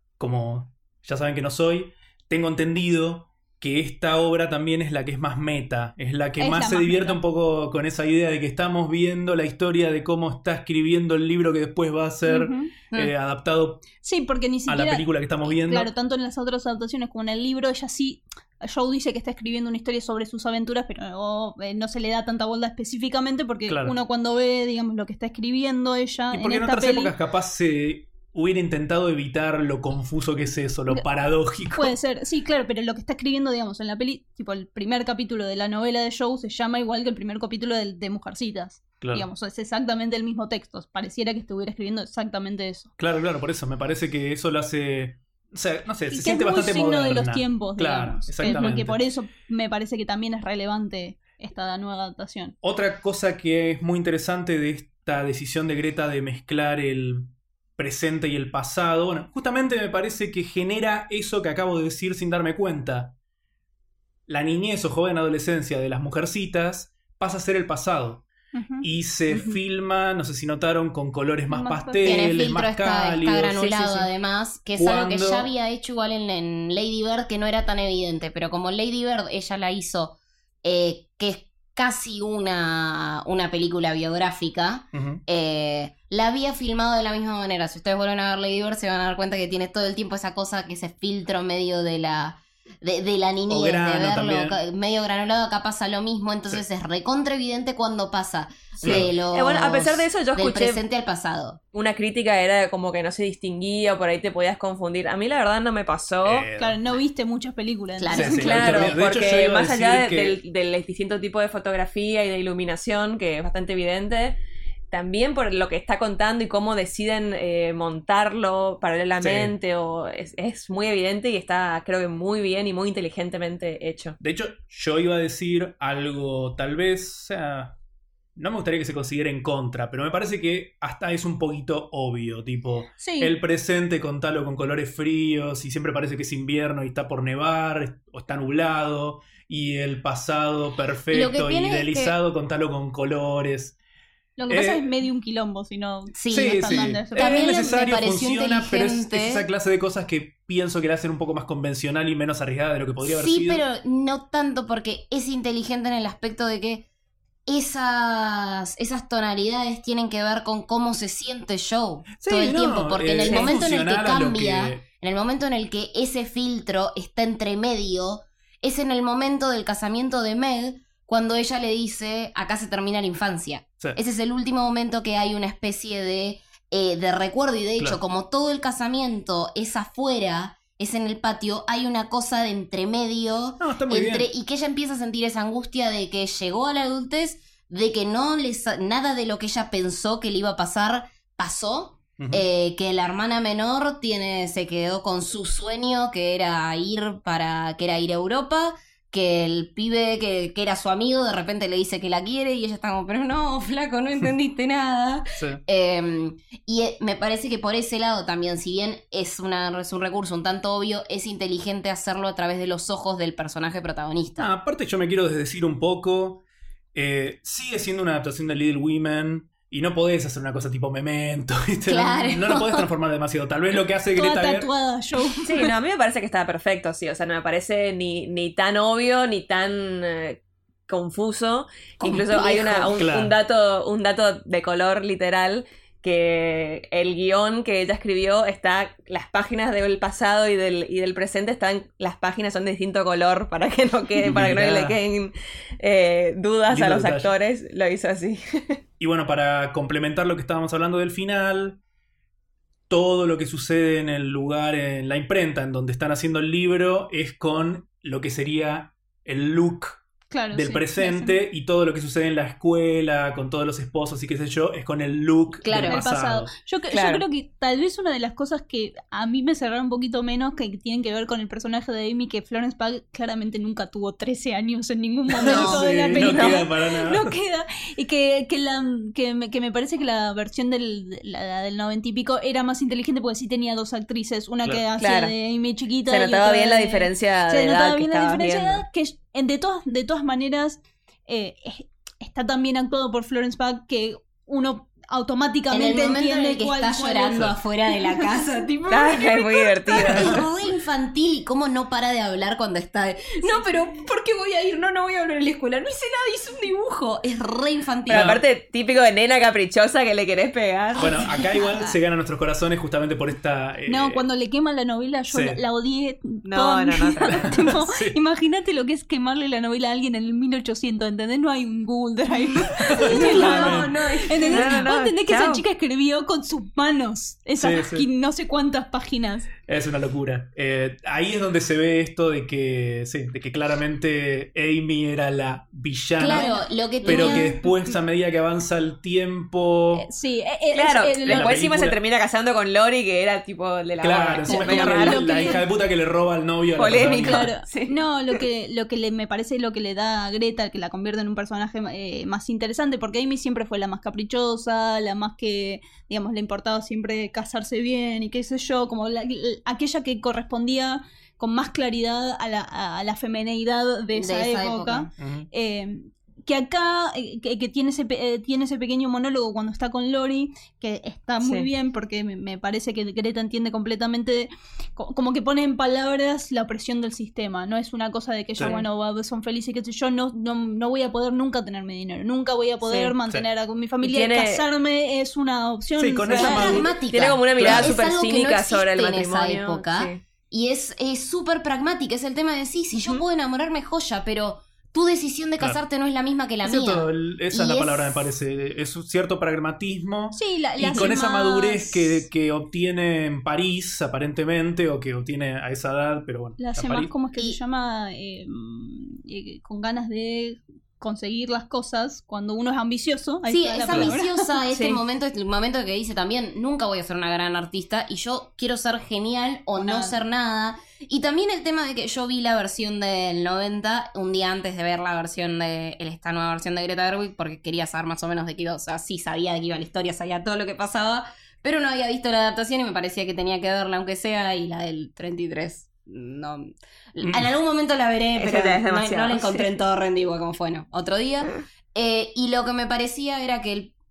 B: como ya saben que no soy. Tengo entendido que esta obra también es la que es más meta, es la que
E: Es
B: más
E: la
B: se
E: más
B: divierte
E: meta.
B: un poco con esa idea de que estamos viendo la historia de cómo está escribiendo el libro que después va a ser
E: Ujú.
B: eh, adaptado
E: Sí, porque ni
B: a
E: siquiera...
B: la película que estamos viendo.
E: Claro, tanto en las otras adaptaciones como en el libro, ella sí... Joe dice que está escribiendo una historia sobre sus aventuras, pero no, eh, no se le da tanta bola específicamente porque
B: Claro.
E: uno cuando ve, digamos, lo que está escribiendo ella
B: Y
E: en
B: porque en
E: esta
B: otras
E: peli...
B: épocas capaz se hubiera intentado evitar lo confuso que es eso, lo paradójico.
E: Puede ser, sí, claro, pero lo que está escribiendo, digamos, en la peli, tipo el primer capítulo de la novela de Joe se llama igual que el primer capítulo de, de Mujercitas.
B: Claro.
E: Digamos, es exactamente el mismo texto. Pareciera que estuviera escribiendo exactamente eso.
B: Claro, claro, por eso me parece que eso lo hace. O sea, no sé,
E: Y
B: se
E: que
B: siente
E: es muy
B: bastante
E: signo
B: moderna.
E: de los tiempos,
B: Claro,
E: digamos. Es lo
B: exactamente.
E: que por eso me parece que también es relevante esta nueva adaptación.
B: Otra cosa que es muy interesante de esta decisión de Greta de mezclar el presente y el pasado, bueno, justamente me parece que genera eso que acabo de decir sin darme cuenta. La niñez o joven adolescencia de las mujercitas pasa a ser el pasado.
E: Ujú.
B: Y se
E: Ujú.
B: filma, no sé si notaron, con colores más,
E: Más
B: pasteles,
D: Tiene filtro,
B: más
D: está,
B: cálidos.
D: está granulado
C: Sí, sí, sí.
D: además, que es algo que
B: Cuando-
D: ya había hecho igual en, en Lady Bird, que no era tan evidente, pero como Lady Bird ella la hizo, eh, que es casi una, una película biográfica,
B: Ujú.
D: eh, la había filmado de la misma manera. Si ustedes vuelven a ver Lady Bird se van a dar cuenta que tiene todo el tiempo esa cosa, que ese filtro medio de la... De, de la niñez,
B: O grano
D: de verlo
B: también.
D: ca- medio granulado, acá pasa lo mismo, entonces es recontra evidente cuando pasa
B: Sí.
D: de los,
C: Eh, bueno, a pesar de eso, yo
D: del
C: escuché-
D: presente al pasado.
C: Una crítica era como que no se distinguía, por ahí te podías confundir. A mí la verdad no me pasó.
B: Eh,
E: Claro, no viste muchas películas.
D: Claro.
B: Sí, sí,
C: Claro,
B: de hecho, yo
C: porque
B: iba a
C: más allá de-
B: decir que-
C: del, del distinto tipo de fotografía y de iluminación, que es bastante evidente, también por lo que está contando y cómo deciden eh, montarlo paralelamente, o es, es muy evidente y está, creo que muy bien y muy inteligentemente hecho.
B: De hecho, yo iba a decir algo, tal vez, o sea, no me gustaría que se considere en contra, pero me parece que hasta es un poquito obvio, tipo,
E: Sí.
B: el presente con tal o con colores fríos, y siempre parece que es invierno y está por nevar, o está nublado, y el pasado perfecto
D: Lo que
B: y
D: tiene es
B: idealizado con tal o con colores.
E: Lo que pasa
B: Eh,
E: es medio un quilombo, si no...
D: Sí,
B: Sí,
E: no están
B: sí.
E: dando eso.
D: También
B: es
D: me
B: necesario,
D: pareció
B: funciona, pero es, es
D: inteligente.
B: esa clase de cosas que pienso que la hacen un poco más convencional y menos arriesgada de lo que podría haber
D: Sí,
B: sido.
D: pero no tanto porque es inteligente en el aspecto de que esas, esas tonalidades tienen que ver con cómo se siente Joe
B: Sí,
D: todo el
B: no,
D: tiempo. Porque en
B: eh,
D: el
B: es
D: momento en el que
B: funcional a lo
D: cambia,
B: que-
D: en el momento en el que ese filtro está entre medio, es en el momento del casamiento de Meg, cuando ella le dice, acá se termina la infancia.
B: Sí.
D: Ese es el último momento que hay una especie de, eh, de recuerdo y de hecho,
B: Claro.
D: como todo el casamiento es afuera, es en el patio, hay una cosa de entremedio
B: No, está muy
D: entre,
B: bien.
D: y que ella empieza a sentir esa angustia de que llegó a la adultez, de que no les, nada de lo que ella pensó que le iba a pasar pasó.
B: Ujú.
D: Eh, que la hermana menor tiene, se quedó con su sueño, que era ir para, que era ir a Europa, que el pibe que, que era su amigo de repente le dice que la quiere y ella está como, pero no, flaco, no entendiste nada.
B: Sí.
D: Eh, y eh, me parece que por ese lado también, si bien es, una, es un recurso un tanto obvio, es inteligente hacerlo a través de los ojos del personaje protagonista.
B: Ah, aparte yo me quiero desdecir un poco. Eh, sigue siendo una adaptación de Little Women y no podés hacer una cosa tipo Memento, ¿viste? No-
D: Claro.
B: No, la podés transformar demasiado. Tal vez lo que hace
E: Toda
B: Greta Gerwig...
E: tatuada, Joe.
C: Sí, no, a mí me parece que está perfecto, sí. O sea, no me parece ni, ni tan obvio ni tan eh, confuso. Incluso hay una, un,
B: Claro.
C: un dato, un dato de color literal que el guión que ella escribió está, las páginas del pasado y del, y del presente están, las páginas son de distinto color para que no quede, para que no le queden eh, dudas
B: Lindo
C: a los
B: detalle.
C: actores, lo hizo así.
B: Y bueno, para complementar lo que estábamos hablando del final, todo lo que sucede en el lugar, en la imprenta, en donde están haciendo el libro, es con lo que sería el look
E: Claro,
B: del
E: sí,
B: presente,
E: sí.
B: y todo lo que sucede en la escuela, con todos los esposos y qué sé yo, es con el look
D: Claro,
B: del
E: El
B: pasado.
E: pasado. Yo, cre-
C: Claro.
E: yo creo que tal vez una de las cosas que a mí me cerraron un poquito menos, que tienen que ver con el personaje de Amy, que Florence Pugh claramente nunca tuvo trece años en ningún momento
D: No,
E: de
B: Sí,
E: la
B: no
E: película.
B: queda para nada.
E: No queda. Y que, que, la, que, me, que me parece que la versión del, la, la del noventa y pico era más inteligente porque sí tenía dos actrices. Una
B: Claro.
E: que hacía
C: Claro.
E: de Amy chiquita.
C: Se
E: y
C: notaba
E: otra
C: bien la
E: de-
C: diferencia
E: Se
C: de
E: notaba
C: edad que
E: bien la
C: estabas
E: diferencia de
C: viendo.
E: edad, que en- de, todas, de todas maneras eh, es- está tan bien actuado por Florence Pugh que uno
D: En el
E: automáticamente
D: momento en
E: entiende
D: el que
E: cuál,
D: está
E: cuál
D: llorando
E: es.
D: afuera de la casa, tipo...
C: Ah, es muy divertido.
D: Es re infantil y cómo no para de hablar cuando está... No, pero ¿por qué voy a ir? No, no voy a hablar en la escuela. No hice nada, hice un dibujo. Es re infantil.
C: Pero aparte, típico de nena caprichosa que le querés pegar.
B: Bueno, acá igual se ganan nuestros corazones justamente por esta... eh,
E: No, cuando le queman la novela yo
B: sí.
E: la, la odié.
C: No,
E: toda mi
C: no, no,
E: vida.
C: no.
E: Tipo,
B: Sí.
E: Imagínate lo que es quemarle la novela a alguien en el mil ochocientos, ¿entendés? No hay un Google Drive.
B: Claro.
E: no, no, ¿entendés?
C: No, no, no,
E: Vos entendés que esa
C: chao.
E: chica escribió con sus manos esas
B: Sí, sí.
E: qui- no sé cuántas páginas.
B: Es una locura. Eh, ahí es donde se ve esto de que, sí, de que claramente Amy era la villana.
D: Claro, lo que
B: Pero
D: tenía-
B: que después, a medida que avanza el tiempo...
E: Eh, Sí, eh, eh,
C: Claro,
E: es- eh,
B: la
C: después encima se
B: película-
C: termina casando con Lori, que era tipo de la
B: Claro,
C: barra,
B: encima es
C: medio
B: como
C: raro.
B: la,
E: Lo
B: la
E: que-
B: hija de puta que le roba al novio a la
C: Polémico.
B: protagonista.
E: Claro,
C: Sí.
E: no, lo que, lo que le, me parece lo que le da a Greta, que la convierte en un personaje eh, más interesante, porque Amy siempre fue la más caprichosa, la más que, digamos, le importaba siempre casarse bien y qué sé yo, como la- la- aquella que correspondía con más claridad a la, a la femineidad de esa,
D: De esa
E: época.
D: época.
B: Ujú.
E: Eh, que acá, eh, que, que tiene, ese, pe- eh, tiene ese pequeño monólogo cuando está con Lori, que está muy
C: Sí.
E: bien porque me, me parece que Greta entiende completamente, co- como que pone en palabras la opresión del sistema. No es una cosa de que ella,
B: Sí.
E: bueno, va- son felices, qué sé yo, no, no, no voy a poder nunca tener mi dinero, nunca voy a poder
C: Sí.
E: mantener a mi familia.
C: Y tiene-
E: Casarme es una opción.
B: Sí, con
E: real.
B: esa
D: Es
B: madurez.
D: pragmática.
C: Tiene como una mirada
D: Es
C: súper
D: algo que no
C: cínica sobre el
D: existe en esa
C: matrimonio.
D: época.
C: Sí.
D: Y es es súper pragmática. Es el tema de sí, si yo
C: Ujú.
D: puedo enamorarme, joya, pero tu decisión de
B: Claro.
D: casarte no es la misma que la
B: Es
D: mía.
B: cierto, el- esa es
D: Y
B: la
D: es-
B: palabra, me parece. Es un cierto pragmatismo.
E: Sí, la,
B: Y
E: la
B: con
E: hace
B: esa
E: más-
B: madurez que, que obtiene en París, aparentemente, o que obtiene a esa edad, pero bueno.
E: La
B: a
E: hace más,
B: París.
E: ¿cómo es que
D: Y-
E: se llama? Eh, eh, con ganas de conseguir las cosas cuando uno es ambicioso. Ahí
D: Sí,
E: está la
D: es
E: palabra.
D: ambiciosa. Este
C: Sí.
D: momento es el momento que dice también, nunca voy a ser una gran artista y yo quiero ser genial o
E: O
D: no
E: nada.
D: ser nada. Y también el tema de que yo vi la versión del noventa un día antes de ver la versión de esta nueva versión de Greta Gerwig porque quería saber más o menos de qué iba. O sea, sí sabía de qué iba la historia, sabía todo lo que pasaba, pero no había visto la adaptación y me parecía que tenía que verla aunque sea, y la del treinta y tres no. En algún momento la veré,
C: Esa
D: pero
C: ya es
D: no,
C: demasiado,
D: no la encontré
C: sí.
D: en todo rendido como fue, no. Otro día. Eh, y lo que me parecía era que el,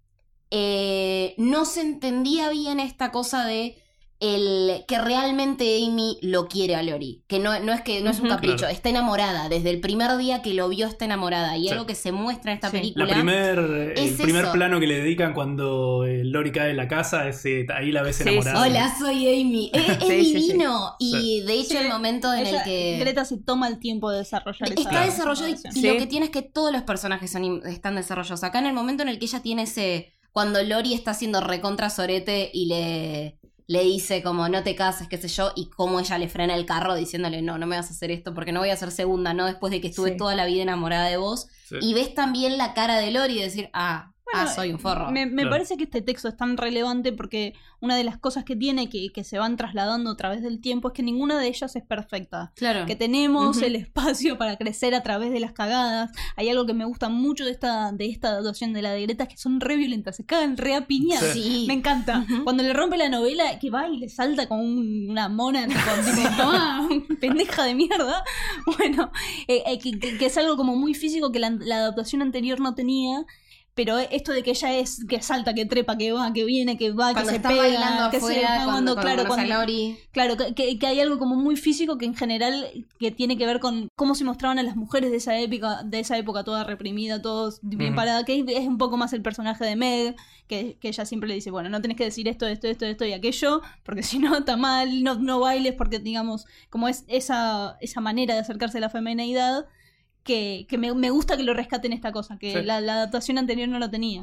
D: eh, no se entendía bien esta cosa de el que realmente Amy lo quiere a Lori. Que no, no es que no es un
C: Ujú.
D: capricho,
B: Claro.
D: está enamorada. Desde el primer día que lo vio está enamorada. Y
B: Sí.
D: algo que se muestra en esta
C: Sí.
D: película.
B: La primer, el
D: es
B: primer
D: eso.
B: plano que le dedican cuando eh, Lori cae en la casa, es, eh, ahí la ves
C: Sí,
B: enamorada.
D: Hola, soy Amy. Es, es
C: Sí, sí, sí.
D: divino. Y
B: Sí.
D: de hecho
E: Sí,
D: el momento en
E: Ella-
D: el que...
E: Greta se toma el tiempo de desarrollar esa-
D: Está
E: esa
D: desarrollado y,
E: relación.
D: y
C: Sí.
D: lo que tiene es que todos los personajes son im- están desarrollados. Acá en el momento en el que ella tiene ese... Cuando Lori está haciendo recontra sorete y le, le dice como no te cases, qué sé yo, y cómo ella le frena el carro diciéndole no, no me vas a hacer esto porque no voy a ser segunda, no después de que estuve
C: Sí.
D: toda la vida enamorada de vos.
B: Sí.
D: Y ves también la cara de Lori y decir, ah,
E: Bueno,
D: ah, soy un forro.
E: Me, me
B: Claro.
E: parece que este texto es tan relevante porque una de las cosas que tiene que, que se van trasladando a través del tiempo es que ninguna de ellas es perfecta.
D: Claro.
E: Que tenemos
D: Ujú.
E: el espacio para crecer a través de las cagadas. Hay algo que me gusta mucho de esta, de esta adaptación de la de Greta, es que son re violentas, se cagan re a piñadas.
D: Sí.
E: Me encanta.
D: Ujú.
E: Cuando le rompe la novela, que va y le salta con un- una mona, tipo, tipo, "Tomá, pendeja de mierda". Bueno, eh, eh, que, que- que es algo como muy físico que la, la adaptación anterior no tenía. pero esto de que ella es que salta, que trepa, que va, que viene, que va,
D: cuando
E: que se
D: está
E: pega,
D: bailando
E: que
D: afuera,
E: se
D: cuando,
E: cuando,
D: cuando
E: claro,
D: conoce
E: cuando,
D: a Lori.
E: claro, que, que hay algo como muy físico que en general que tiene que ver con cómo se mostraban a las mujeres de esa época, de esa época toda reprimida, todos bien
B: Mm.
E: parada, que es un poco más el personaje de Meg, que, que ella siempre le dice, bueno, no tenés que decir esto, esto, esto, esto y aquello, porque si no está mal, no, no bailes, porque digamos, como es esa, esa manera de acercarse a la femineidad, que, que me, me gusta que lo rescaten esta cosa, que
B: Sí.
E: la, la adaptación anterior no lo tenía.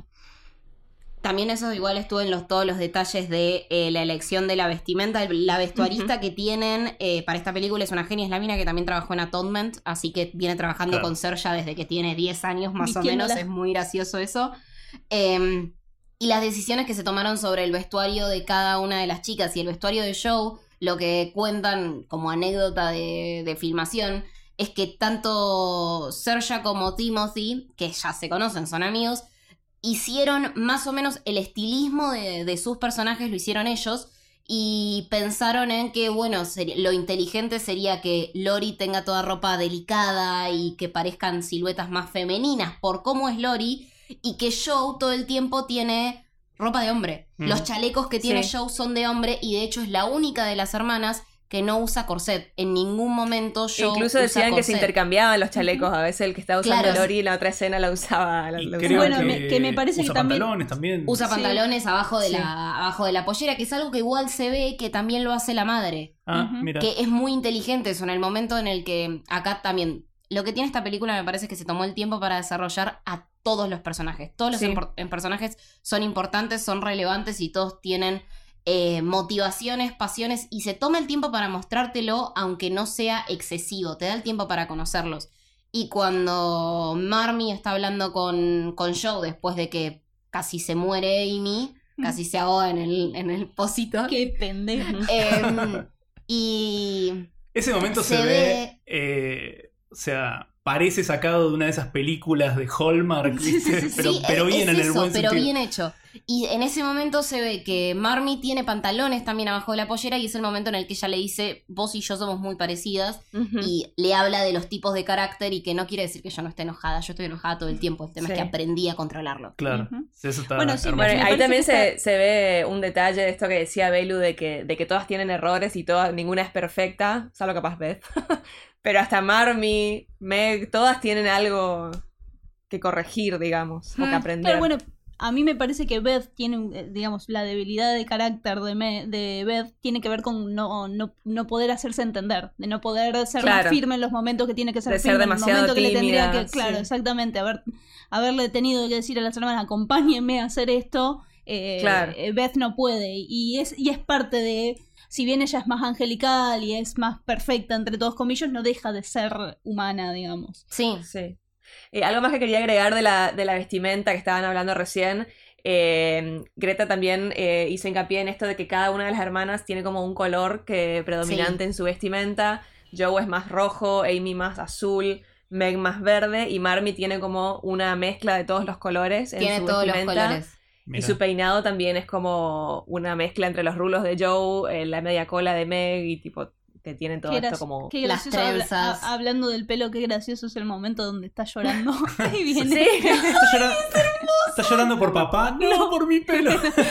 D: También eso igual estuvo en los, todos los detalles de eh, la elección de la vestimenta. La vestuarista
C: Ujú.
D: que tienen eh, para esta película es una genia, es la mina que también trabajó en Atonement, así que viene trabajando
B: Claro.
D: con Serja desde que tiene diez años más o
E: Vistiéndola.
D: menos. Es muy gracioso eso. Eh, y las decisiones que se tomaron sobre el vestuario de cada una de las chicas y el vestuario de Joe, lo que cuentan como anécdota de, de filmación, es que tanto Serja como Timothy, que ya se conocen, son amigos, hicieron más o menos el estilismo de, de sus personajes, lo hicieron ellos, y pensaron en que, bueno, ser- lo inteligente sería que Lori tenga toda ropa delicada y que parezcan siluetas más femeninas por cómo es Lori, y que Joe todo el tiempo tiene ropa de hombre.
B: Mm.
D: Los chalecos que tiene
C: Sí.
D: Joe son de hombre, y de hecho es la única de las hermanas que no usa corset. En ningún momento Joe
C: Incluso
D: usa
C: decían que se
D: corset.
C: intercambiaban los chalecos. A veces el que estaba usando
D: Claro.
C: Lori en la otra escena la usaba. La,
B: Y
C: la
B: creo
C: usaba.
E: Bueno,
B: que,
E: me- que me parece
B: usa
E: que también-
B: pantalones también.
D: Usa
E: Sí.
D: pantalones abajo de,
C: Sí.
D: la, abajo de la pollera, que es algo que igual se ve que también lo hace la madre.
B: Ah,
E: Ujú.
B: mira.
D: Que es muy inteligente eso, en el momento en el que acá también... Lo que tiene esta película me parece que se tomó el tiempo para desarrollar a todos los personajes. Todos los
C: Sí.
D: impor- en personajes son importantes, son relevantes y todos tienen eh, motivaciones, pasiones, y se toma el tiempo para mostrártelo aunque no sea excesivo. Te da el tiempo para conocerlos. Y cuando Marmee está hablando con, con Joe después de que casi se muere Amy, casi se ahoga en el, en el pocito.
E: Qué pendejo.
D: Em, y
B: Ese momento se,
D: se
B: ve,
D: ve-
B: eh, o sea, parece sacado de una de esas películas de Hallmark,
E: Sí,
B: ¿viste?
E: sí, sí,
B: pero,
D: sí,
B: pero
D: es
B: bien en el
D: eso,
B: buen
D: pero
B: sentido.
D: bien hecho. Y en ese momento se ve que Marmee tiene pantalones también abajo de la pollera, y es el momento en el que ella le dice, vos y yo somos muy parecidas,
C: Ujú.
D: y le habla de los tipos de carácter, y que no quiere decir que yo no esté enojada, yo estoy enojada todo el tiempo, el tema
C: Sí.
D: es que aprendí a controlarlo.
B: Claro,
E: Ujú.
B: eso está
E: Bueno, sí,
B: hermoso.
C: Bueno,
E: Me
C: ahí
E: parece
C: también
E: que
C: se,
E: está-
C: se ve un detalle de esto que decía Belu de que, de que todas tienen errores y todas, ninguna es perfecta, salvo capaz Beth. Pero hasta Marmee, Meg, todas tienen algo que corregir, digamos, o que
D: Mm,
C: aprender.
E: Pero bueno, a mí me parece que Beth tiene, eh, digamos, la debilidad de carácter de, Me- de Beth tiene que ver con no, no, no poder hacerse entender, de no poder ser
C: Claro.
E: más firme en los momentos que tiene que ser
C: De ser
E: firme, en el
C: demasiado
E: momento que le tendría
C: tímida,
E: que, claro,
C: sí.
E: exactamente, haber, haberle tenido que decir a las hermanas, acompáñenme a hacer esto, eh,
C: Claro.
E: eh, Beth no puede, y es, y es parte de, si bien ella es más angelical y es más perfecta, entre todos comillas, no deja de ser humana, digamos.
D: Sí,
C: Sí. Eh, algo más que quería agregar de la, de la vestimenta que estaban hablando recién. eh, Greta también eh, hizo hincapié en esto de que cada una de las hermanas tiene como un color que predominante en su vestimenta. Joe es más rojo, Amy más azul, Meg más verde, y Marmee tiene como una mezcla de todos los colores en
D: tiene
C: su
D: todos los
C: vestimenta.
D: colores.
C: Y
B: Mira.
C: su peinado también es como una mezcla entre los rulos de Joe, eh, la media cola de Meg, y tipo que tienen todo
E: Qué
C: esto
E: graci-
C: como...
E: qué
D: las
E: gracioso, habla-
D: trenzas.
E: a- hablando del pelo, qué gracioso es el momento donde está llorando y viene.
C: Sí.
B: ¿Está llorando, ¿Está llorando por papá? No, por mi pelo.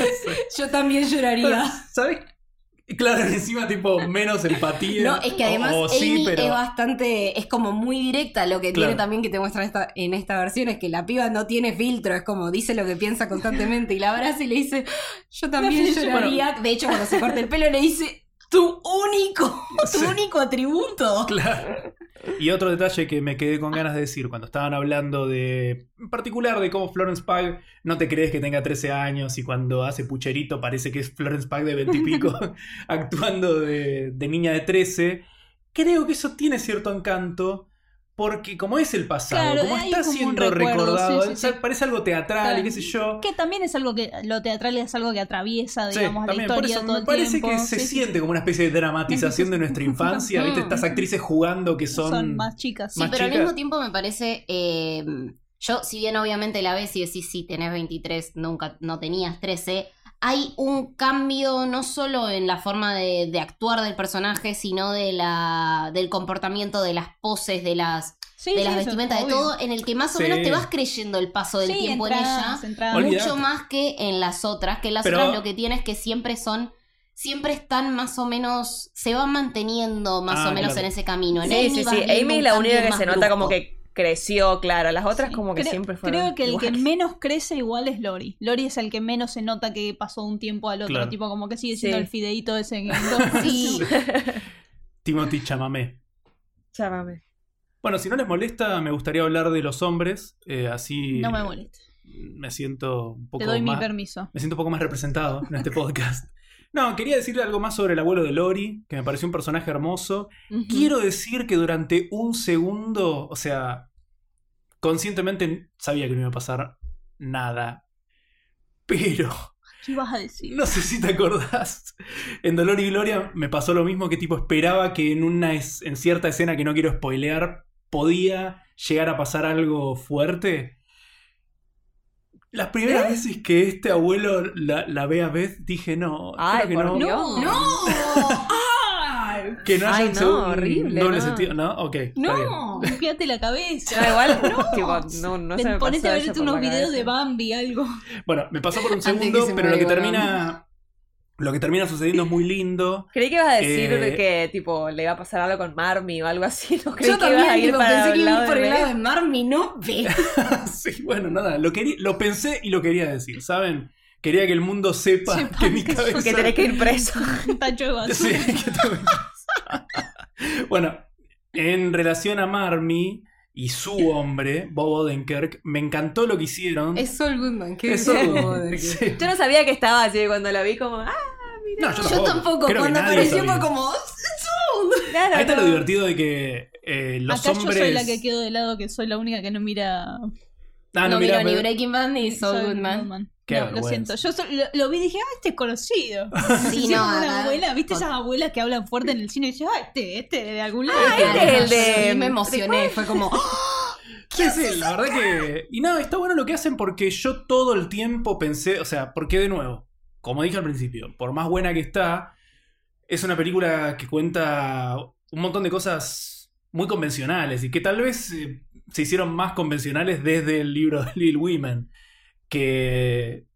D: Yo también lloraría.
B: ¿Sabes? Claro, encima tipo menos empatía.
D: No, es que además
B: O- o sí,
D: Amy
B: pero-
D: es bastante, es como muy directa. Lo que
B: Claro.
D: tiene también que te muestra esta, en esta versión es que la piba no tiene filtro, es como dice lo que piensa constantemente, y la abraza y le dice, yo también
E: Bueno.
D: lloraría. De hecho, cuando se corta el pelo le dice, tu único, tu
B: Sí.
D: único atributo.
B: Claro. Y otro detalle que me quedé con ganas de decir cuando estaban hablando de, en particular, de cómo Florence Pugh no te crees que tenga trece años y cuando hace pucherito parece que es Florence Pugh de veinte y pico actuando de, de niña de trece. Creo que eso tiene cierto encanto porque como es el pasado,
E: Claro,
B: como
E: hay
B: está
E: como un
B: siendo
E: recuerdo,
B: recordado,
E: sí, sí,
B: o sea,
E: sí.
B: parece algo teatral
E: Claro.
B: y qué sé yo.
E: Que también es algo que, lo teatral es algo que atraviesa,
B: Sí,
E: digamos, la
B: también, por
E: historia
B: eso
E: todo
B: me
E: el
B: parece
E: tiempo.
B: que se
E: Sí, sí,
B: siente como una especie de dramatización de nuestra infancia, ¿viste? Estas actrices jugando que son...
E: son, más chicas.
D: Sí,
B: Más
D: pero al
B: chica.
D: mismo tiempo me parece. eh, yo, si bien obviamente la ves y decís, sí, tenés veintitrés, nunca, no tenías trece, hay un cambio no solo en la forma de, de actuar del personaje, sino de la, del comportamiento, de las poses, de las.
E: Sí,
D: de
E: sí,
D: las
E: eso,
D: vestimentas, de
E: obvio.
D: todo, en el que más o
B: Sí.
D: menos te vas creyendo el paso del
E: Sí,
D: tiempo
E: entradas,
D: en ella.
E: entradas.
B: Olvidate.
D: Mucho más que en las otras, que en las
B: Pero-
D: otras lo que tiene es que siempre son, siempre están más o menos, se van manteniendo más
B: Ah,
D: o menos
B: claro.
D: en ese camino. En
C: Sí,
D: Amy
C: sí,
D: vas
C: sí.
D: viendo
C: Amy
D: un
C: es la
D: cambio
C: única que
D: más
C: se nota
D: brusco.
C: como que creció, claro. Las otras
E: Sí.
C: como que
E: creo,
C: siempre fueron
E: creo que el que
C: iguales.
E: menos crece igual es Lori. Lori es el que menos se nota que pasó de un tiempo al otro.
B: Claro.
E: Tipo, como que sigue siendo
C: Sí.
E: el fideíto ese. Que
D: Sí.
B: Timothy Chalamet.
C: Llámame.
B: Bueno, si no les molesta, me gustaría hablar de los hombres. eh, así
E: No me molesta.
B: me siento un poco
E: Te doy
B: más,
E: mi permiso.
B: me siento un poco más representado en este podcast. No, quería decirle algo más sobre el abuelo de Lori, que me pareció un personaje hermoso.
C: Ujú.
B: Quiero decir que durante un segundo, o sea, conscientemente sabía que no iba a pasar nada. Pero,
E: ¿Qué ibas a decir?
B: no sé si te acordás, en Dolor y Gloria me pasó lo mismo, que tipo esperaba que en, una es- en cierta escena que no quiero spoilear, podía llegar a pasar algo fuerte. Las primeras veces que este abuelo la, la ve a Beth, dije no,
C: Ay,
B: espero que
C: por
B: no.
C: Dios.
D: ¡No!
B: Que no haya
C: Ay,
B: un
C: no,
B: segundo-
C: horrible,
B: doble
C: no.
B: sentido. No, ok. está bien.
E: No, limpiate la cabeza.
C: No, igual, tipo, no, no se me
E: Ponete
C: pasó
E: a
C: eso
E: verte
C: por
E: unos
C: la
E: videos
C: cabeza.
E: de Bambi, algo.
B: Bueno, me pasó por un
D: Antes que
B: segundo,
D: se
B: pero lo que
D: mueva.
B: termina. Lo que termina sucediendo es muy lindo.
C: Creí que ibas a decir
B: Eh,
C: que tipo le iba a pasar algo con Marmy o algo así. No creí
D: Yo
C: que ibas a
D: también
C: ir
D: tipo,
C: para
D: pensé que
C: el
D: iba a
C: lado
D: ir por
C: de
D: el lado
C: Beth.
D: de Marmy, no ve.
B: Sí, bueno, nada, lo, quería, lo pensé y lo quería decir, ¿saben? Quería que el mundo sepa
E: Sepa
B: que mi
E: que
B: cabeza...
C: Que tenés que ir preso.
E: Un tacho de basura.
B: Sí, que te- Bueno, en relación a Marmy y su hombre, Bob Odenkirk, me encantó lo que hicieron.
D: Es Saul Goodman, ¿qué
B: Eso-
D: es?
B: sí.
C: Yo no sabía que estaba así cuando la vi como, ah,
B: No, yo
D: Yo
B: tampoco.
D: tampoco,
B: Creo que
D: cuando
B: nadie
D: apareció
B: sabía.
D: fue como...
C: claro.
B: Ahí está
C: no.
B: lo divertido de que eh, los
E: Acá
B: hombres...
E: yo soy la que quedo de lado, que soy la única que no mira.
B: Ah,
D: no
B: mirá,
D: miro ni
B: pero-
D: Breaking Bad ni Saul
E: Saul
D: Goodman.
E: Goodman.
B: Qué
E: No, lo
B: vergüenza.
E: siento. Yo so- lo, lo vi y dije, ah, este es conocido.
D: Sí,
E: Sí,
D: no,
E: como una
D: acá-
E: abuela, ¿viste esas abuelas que hablan fuerte en el cine y dicen, ah, este, este de algún lado?
C: Ah, este es el de-
D: Sí, me emocioné, fue como...
B: Sí, sí, la verdad que... Y nada, está bueno lo que hacen porque yo todo el tiempo pensé, o sea, porque de nuevo, como dije al principio, por más buena que está, es una película que cuenta un montón de cosas muy convencionales y que tal vez eh, se hicieron más convencionales desde el libro de Little Women, que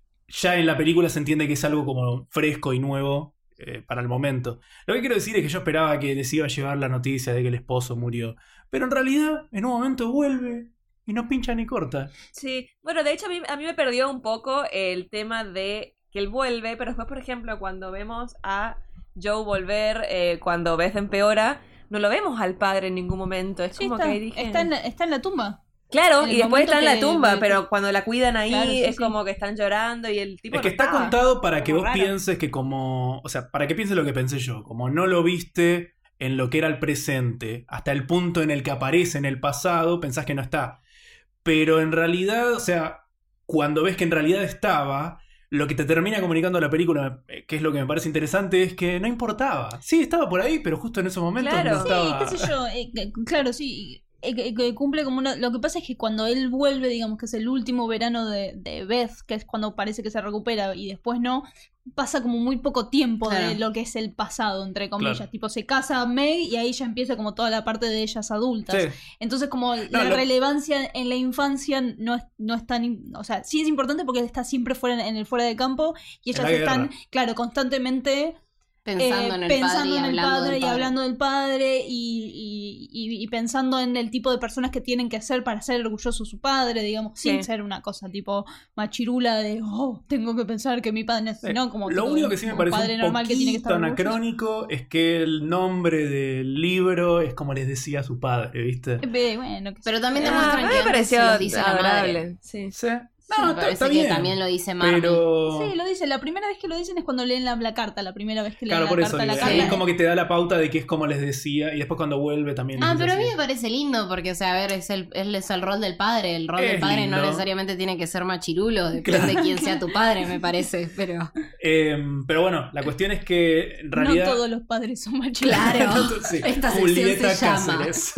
B: ya en la película se entiende que es algo como fresco y nuevo eh, para el momento. Lo que quiero decir es que yo esperaba que les iba a llevar la noticia de que el esposo murió. Pero en realidad, en un momento vuelve y no pincha ni corta.
C: Sí, bueno, de hecho a mí, a mí me perdió un poco el tema de que él vuelve, pero después, por ejemplo, cuando vemos a Joe volver, eh, cuando Beth empeora, no lo vemos al padre en ningún momento. Es
E: Sí,
C: como
E: está,
C: que dije...
E: está, en la, está en la tumba.
C: Claro,
E: en el
C: y después
E: momento
C: está en la
E: que-
C: tumba,
E: que-
C: pero cuando la cuidan ahí
E: Claro, sí,
C: es
E: sí.
C: como que están llorando y el tipo
B: Es que
C: no
B: está
C: estaba.
B: contado para que
C: Como
B: vos
C: raro.
B: pienses que como... O sea, para que pienses lo que pensé yo. Como no lo viste en lo que era el presente, hasta el punto en el que aparece en el pasado, pensás que no está. Pero en realidad, o sea, cuando ves que en realidad estaba, lo que te termina comunicando la película, eh, que es lo que me parece interesante, es que no importaba. Sí, estaba por ahí, pero justo en esos momentos
C: Claro.
B: no
E: Sí,
B: estaba...
E: qué sé yo. eh, que- claro, sí. eh, que, que cumple como una... Lo que pasa es que cuando él vuelve, digamos que es el último verano de, de Beth, que es cuando parece que se recupera y después no, pasa como muy poco tiempo de
D: Claro.
E: lo que es el pasado, entre comillas.
B: Claro.
E: Tipo, se casa Meg y ahí ya empieza como toda la parte de ellas adultas.
B: Sí.
E: Entonces, como la
B: lo-
E: relevancia en la infancia no es, no es tan... im- O sea, sí es importante porque él está siempre fuera en el fuera de campo y
B: En
E: ellas
B: la
E: están,
B: guerra.
E: claro, constantemente
D: Pensando
E: eh,
D: en el
E: pensando
D: padre y
E: en el
D: hablando
E: padre
D: del
E: y
D: padre.
E: hablando del padre y, y- y- y pensando en el tipo de personas que tienen que ser para ser orgulloso de su padre, digamos,
C: Sí.
E: sin ser una cosa tipo machirula de, oh, tengo que pensar que mi padre es,
B: Eh,
E: no, como
B: lo
E: tipo,
B: único que sí me
E: un
B: parece
E: padre
B: un
E: normal que tiene que
B: poquito
E: estar orgulloso.
B: anacrónico es que el nombre del libro es como les decía a su padre, ¿viste?
E: Eh, bueno, que
D: Pero también
C: Ah,
D: demuestran
C: a mí
D: que
C: me
D: antes se
C: pareció
D: los dice la madre.
C: adorable. Sí.
B: Sí.
D: Sí,
B: No,
D: me
B: está,
D: parece
B: está
D: que
B: bien.
D: también lo dice Marmy.
B: Pero...
E: Sí, lo dice. La primera vez que lo dicen es cuando leen la, la carta. La primera vez que leen
B: Claro,
E: la
B: por eso.
E: carta. La
B: digo,
E: carta
B: es como que te da la pauta de que es como les decía y después cuando vuelve también.
D: Ah,
B: les
D: pero a mí
B: decía
D: me parece lindo porque, o sea, a ver, es el, él es el rol del padre. El rol
B: Es
D: del padre no
B: lindo.
D: necesariamente tiene que ser machirulo, depende
B: Claro.
D: de quién sea tu padre, me parece, pero...
B: Eh, pero bueno, la cuestión es que en realidad...
E: No todos los padres son machitos.
D: Claro.
B: Sí,
D: Esta sección
B: Julieta
D: se llama.
B: Cáceres.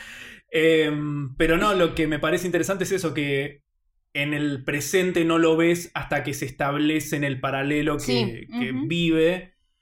B: Eh, pero no, lo que me parece interesante es eso, que en el presente no lo ves hasta que se establece en el paralelo que,
D: Sí.
B: que
E: Ujú.
B: vive.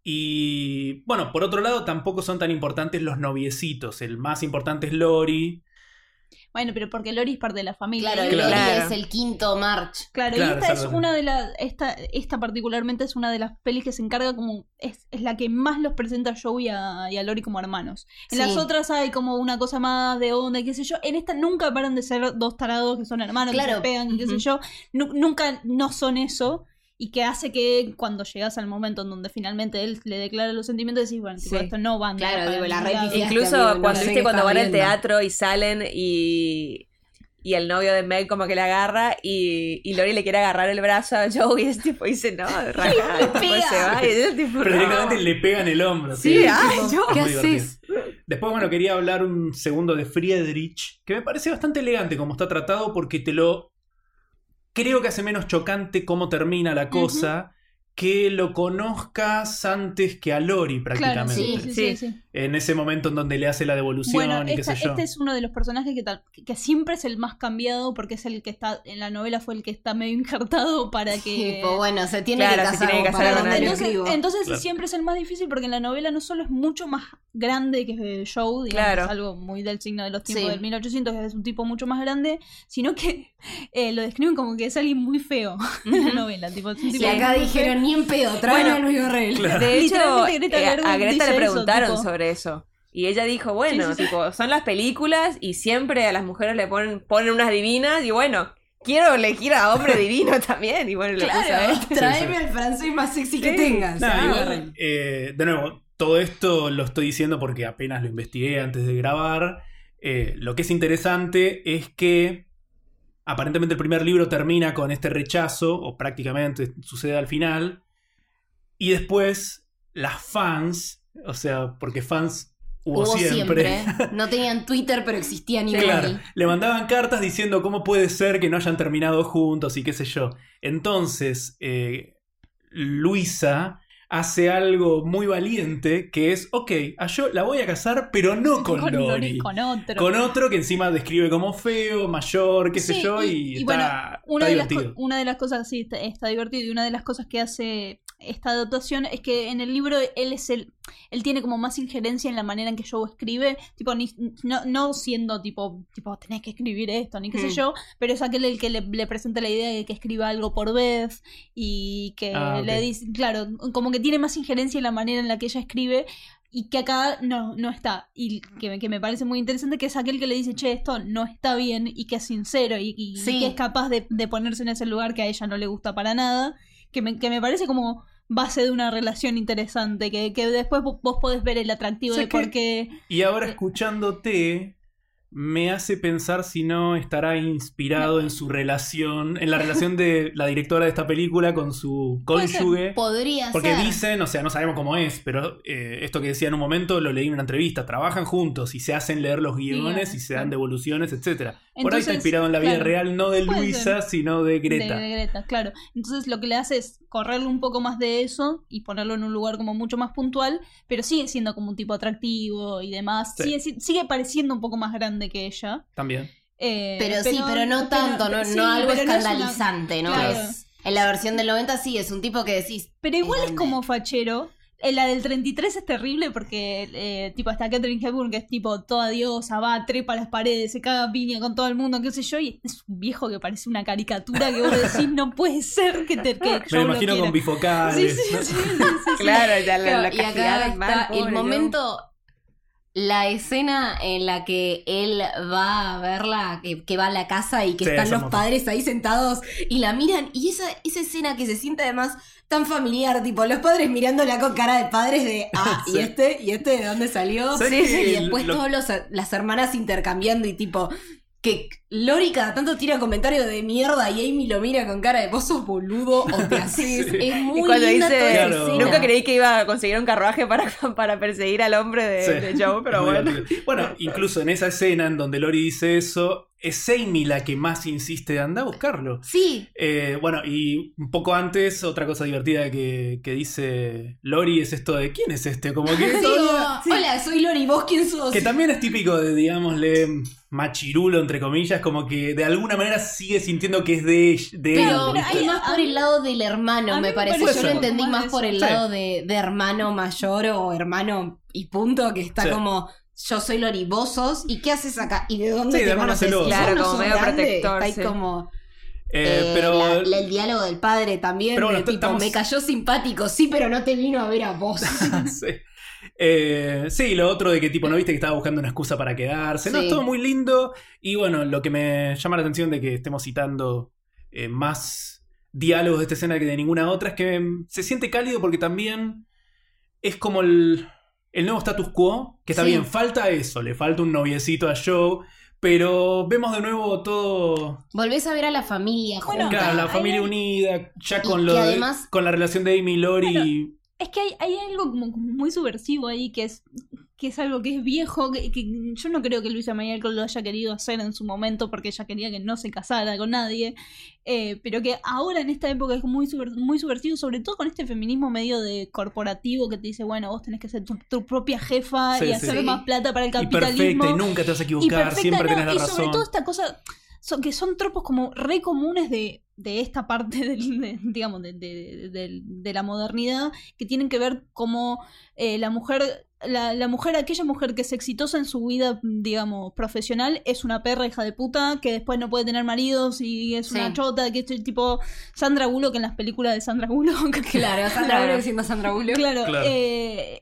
B: Y bueno, por otro lado, tampoco son tan importantes los noviecitos. El más importante es Lori.
E: Bueno, pero porque Lori es parte de la familia.
D: Claro,
B: Claro.
D: Lori es el quinto March.
E: Claro,
B: Claro,
E: y esta es
B: exactamente.
E: una de las. Esta, esta particularmente es una de las pelis que se encarga como. Es, es la que más los presenta a Joe y a, y a Lori como hermanos. En
D: Sí.
E: las otras hay como una cosa más de onda, qué sé yo. En esta nunca paran de ser dos tarados que son hermanos, que
D: Claro.
E: se pegan, y qué sé
C: Ujú.
E: yo. Nu- nunca no son eso. Y que hace que cuando llegas al momento en donde finalmente él le declara los sentimientos, decís, bueno, tipo,
C: Sí.
E: esto no van
D: Claro,
E: para
D: digo, la
E: ningún
D: re
E: lado.
D: pifiaste.
C: Incluso
D: amigo, no
C: cuando,
D: sé
C: viste,
D: qué
C: cuando
D: estás
C: van al
D: viendo.
C: teatro y salen y, y el novio de Meg como que le agarra y, y Lori le quiere agarrar el brazo a Joe y es tipo, dice, no, rajá, y después
D: pega.
C: se va y es tipo,
B: Pero
C: no.
B: directamente le pegan el hombro.
C: Sí, ay,
B: es
C: yo,
B: muy
D: ¿qué
B: divertido.
D: haces?
B: Después, bueno, quería hablar un segundo de Friedrich, que me parece bastante elegante como está tratado, porque te lo... Creo que hace menos chocante cómo termina la cosa, que lo conozcas antes que a Lori
E: Claro,
B: prácticamente.
E: sí, sí, sí,
C: Sí.
E: sí.
B: En ese momento en donde le hace la devolución
E: Bueno,
B: y qué
E: esta-
B: sé yo.
E: este es uno de los personajes que, tal- que siempre es el más cambiado porque es el que está en la novela, fue el que está medio injertado para que...
D: Tipo, bueno, se tiene
C: Claro,
D: que
C: se
D: casar,
C: tiene que
D: para
C: casar con
D: donde lo
C: alguien.
E: entonces,
D: escribo.
E: entonces
B: Claro.
E: siempre es el más difícil porque en la novela no solo es mucho más grande que Joe, digamos,
C: Claro.
E: es algo muy del signo de los tiempos
D: Sí.
E: del mil ochocientos, que es un tipo mucho más grande, sino que eh, lo describen como que es alguien muy feo en la novela. Tipo, es un tipo
D: Y acá
E: muy
D: dijeron, ni en pedo, traen
C: Bueno,
D: a Luis Borrell.
B: Claro.
C: De hecho,
E: Literalmente Greta
C: eh,
E: Gerwig
C: a Greta
E: dice
C: le
E: eso,
C: preguntaron
E: tipo-
C: sobre eso. Y ella dijo, bueno,
E: Sí, sí, sí.
C: tipo, son las películas y siempre a las mujeres le ponen, ponen unas divinas y bueno, quiero elegir a hombre divino también. Y bueno, lo puso a
D: Claro,
C: él.
D: tráeme al francés más sexy que
C: Sí.
D: tengas.
B: Nada,
D: Ah,
B: igual,
D: Borrell.
B: eh, de nuevo, todo esto lo estoy diciendo porque apenas lo investigué antes de grabar. Eh, lo que es interesante es que aparentemente el primer libro termina con este rechazo, o prácticamente sucede al final, y después las fans, o sea, porque fans hubo,
D: Hubo
B: siempre,
D: siempre. No tenían Twitter, pero existían igual.
B: claro, le mandaban cartas diciendo cómo puede ser que no hayan terminado juntos y qué sé yo. Entonces, eh, Luisa hace algo muy valiente, que es, ok, a yo la voy a casar, pero no con,
E: con
B: Lori.
E: con otro.
B: Con otro que encima describe como feo, mayor, qué sé
E: Sí,
B: yo, y,
E: y
B: está,
E: bueno, una,
B: está
E: de las
B: divertido.
E: co- una de las cosas, sí, está, está divertido, y una de las cosas que hace esta adaptación es que en el libro él es el él tiene como más injerencia en la manera en que Joe escribe, tipo ni, no, no siendo tipo tipo tenés que escribir esto ni qué sé
C: Mm.
E: yo, pero es aquel el que le, le presenta la idea de que escriba algo por vez y que
B: Ah, ok.
E: le dice, claro, como que tiene más injerencia en la manera en la que ella escribe. Y que acá no, no está. Y que, me- que me parece muy interesante, que es aquel que le dice, che, esto no está bien, y que es sincero, y, y-
D: Sí.
E: y que es capaz de, de ponerse en ese lugar que a ella no le gusta para nada. Que me, que me parece como base de una relación interesante, que, que después vos, vos podés ver el atractivo
B: O sea
E: de
B: que-
E: por qué...
B: Y ahora escuchándote, me hace pensar si no estará inspirado en su relación, en la relación de la directora de esta película con su
E: Puede ser.
B: cónyuge.
D: Podría
B: Porque
D: ser.
B: dicen, o sea, no sabemos cómo es, pero eh, esto que decía en un momento lo leí en una entrevista, trabajan juntos y se hacen leer los guiones
E: Guiones,
B: y se dan
E: claro.
B: devoluciones, etcétera. Por ahí está
E: Entonces,
B: inspirado en la vida
E: claro,
B: real, no de
E: puede
B: Luisa, sino de Greta.
E: De, de Greta, claro. Entonces lo que le hace es correrle un poco más de eso y ponerlo en un lugar como mucho más puntual, pero sigue siendo como un tipo atractivo y demás.
B: Sí.
E: Sigue, si- sigue pareciendo un poco más grande que ella.
B: También.
E: Eh,
D: Pero, sí, pero no tanto, no,
E: sí,
D: no algo
E: pero no es una-
D: escandalizante, ¿no?
E: Claro.
D: Es, en la versión del noventa sí, es un tipo que decís...
E: Pero igual es
D: grande.
E: como fachero. En la del treinta y tres es terrible porque, eh, tipo, hasta Catherine Hepburn, que es tipo toda diosa, va, trepa las paredes, se caga piña con todo el mundo, qué sé yo, y es un viejo que parece una caricatura que vos decís, no puede ser que te que
B: Me
E: yo
B: lo
E: lo
B: imagino
E: quiera".
B: con bifocales.
E: Sí, sí,
B: ¿no?
E: sí, sí, sí, sí.
C: Claro, ya la,
D: Claro,
C: la
D: y acá
C: castigaron mal,
D: está
C: pobre
D: el
C: Joe.
D: momento, la escena en la que él va a verla, que, que va a la casa y que
B: Sí,
D: están
B: es
D: los
B: hermoso.
D: padres ahí sentados y la miran, y esa, esa escena que se siente además tan familiar, tipo los padres mirándola con cara de padres de, ah,
B: Sí.
D: y este, y este de dónde salió,
B: ¿Sabes
D: y
B: qué?
D: después
B: Lo-
D: todas los- las hermanas intercambiando y tipo... Que Lori cada tanto tira comentarios de mierda y Amy lo mira con cara de vos sos boludo o te haces.
B: Sí.
D: Es muy
C: Y cuando
D: linda
C: dice,
D: toda esa
B: Claro.
D: escena.
C: nunca creí que iba a conseguir un carruaje para, para perseguir al hombre de,
B: Sí.
C: de Joe, pero
B: Muy
C: bueno.
B: divertido. Bueno, incluso en esa escena en donde Lori dice eso, es Amy la que más insiste, anda a buscarlo.
D: Sí.
B: Eh, bueno, y un poco antes, otra cosa divertida que, que dice Lori es esto de ¿quién es este? Como que
D: Sí,
B: todavía-
D: como, hola, soy Lori, ¿vos quién sos?
B: que también es típico de, digámosle, machirulo, entre comillas, como que de alguna manera sigue sintiendo que es de, de
D: Pero
B: él.
D: hay
B: ¿viste?
D: más por el lado del hermano,
E: A mí
D: me
E: me
D: parece.
B: parece
D: Yo lo
B: un
D: entendí
E: poco más
D: más
E: de
D: por el
B: eso.
D: lado de, de hermano mayor o hermano y punto, que está
B: Sí.
D: como... Yo soy Lori, vos sos, ¿y qué haces acá? ¿Y de dónde
B: Sí,
D: te
B: de hermano
D: conoces?
B: celoso.
D: ¿Y vos
C: Claro,
D: no
C: como
D: sos
C: medio
D: grande?
C: protector,
D: Está ahí
C: sí.
D: como...
B: Eh,
D: eh,
B: pero
D: la- la- el diálogo del padre también,
B: Pero bueno,
D: de tipo,
B: estamos-
D: me cayó simpático, sí, pero no te vino a ver a vos.
B: sí. Eh, sí, lo otro de que tipo, ¿no viste que estaba buscando una excusa para quedarse? No,
D: Sí.
B: es todo muy lindo. Y bueno, lo que me llama la atención de que estemos citando eh, más diálogos de esta escena que de ninguna otra es que mm, se siente cálido porque también es como el, el nuevo status quo, que está
D: Sí.
B: bien, falta eso, le falta un noviecito a Joe, pero vemos de nuevo todo...
D: Volvés a ver a la familia
E: Bueno,
D: junta.
B: Claro, la
E: hay-
B: familia unida, ya
D: Y
B: con,
D: que
B: lo de-
D: además-
B: con la relación de Amy y Lori.
E: Es que hay, hay algo como muy subversivo ahí que es que es algo que es viejo, que, que yo no creo que Luisa May lo haya querido hacer en su momento porque ella quería que no se casara con nadie, eh, pero que ahora en esta época es muy, subver- muy subversivo, sobre todo con este feminismo medio de corporativo que te dice, bueno, vos tenés que ser tu, tu propia jefa
B: Sí,
E: y
B: sí.
E: hacer
D: Sí.
E: más plata para el
B: Y
E: capitalismo.
B: perfecta, y nunca te vas a
E: Y
B: equivocar,
E: perfecta,
B: siempre
E: no,
B: tenés la
E: y
B: razón.
E: sobre todo esta cosa son, que son tropos como re comunes de, de esta parte del, de, digamos de, de, de- de la modernidad, que tienen que ver como eh, la mujer la, la mujer aquella mujer que es exitosa en su vida, digamos, profesional, es una perra hija de puta que después no puede tener maridos y es
D: Sí.
E: una chota, que es tipo Sandra Bullock en las películas de Sandra Bullock.
D: Claro, Sandra
C: Claro.
D: Bullock siendo Sandra Bullock.
E: Claro,
B: Claro.
E: eh,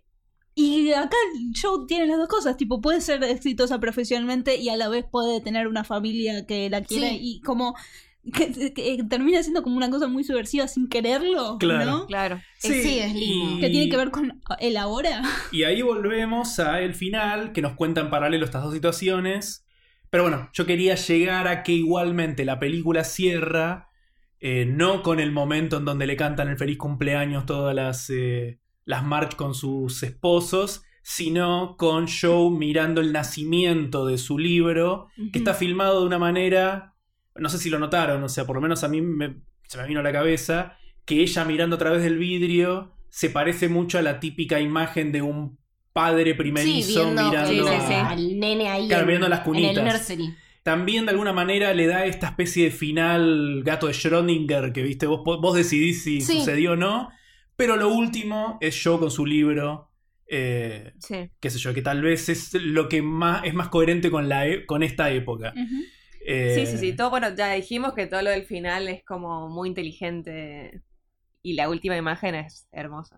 E: y acá Joe tiene las dos cosas, tipo, puede ser exitosa profesionalmente y a la vez puede tener una familia que la quiere
D: Sí.
E: y como que, que termina siendo como una cosa muy subversiva sin quererlo,
B: Claro.
E: ¿no?
C: Claro.
D: Eh, sí, es lindo.
B: y-
E: Que tiene que ver con el ahora.
B: Y ahí volvemos a el final, que nos cuenta en paralelo estas dos situaciones. Pero bueno, yo quería llegar a que igualmente la película cierra, eh, no con el momento en donde le cantan el feliz cumpleaños todas las, eh, las March con sus esposos, sino con Joe mirando el nacimiento de su libro, que está filmado de una manera, no sé si lo notaron, o sea, por lo menos a mí me- se me vino a la cabeza, que ella mirando a través del vidrio se parece mucho a la típica imagen de un padre
D: Sí,
B: primerizo
D: viendo,
B: mirando
D: viendo
C: Sí, sí, sí.
B: a-
D: al nene ahí
B: Claro,
D: en,
B: viendo las
D: en
B: cunitas.
D: el nursery.
B: También de alguna manera le da esta especie de final gato de Schrödinger, que viste, vos, vos decidís si
D: Sí.
B: sucedió o no, pero lo último es Joe con su libro, eh,
C: Sí.
B: qué sé yo, que tal vez es lo que más es más coherente con, la e- con esta época. Eh,
C: Sí, sí, sí. Todo, bueno, ya dijimos que todo lo del final es como muy inteligente. Y la última imagen es hermosa.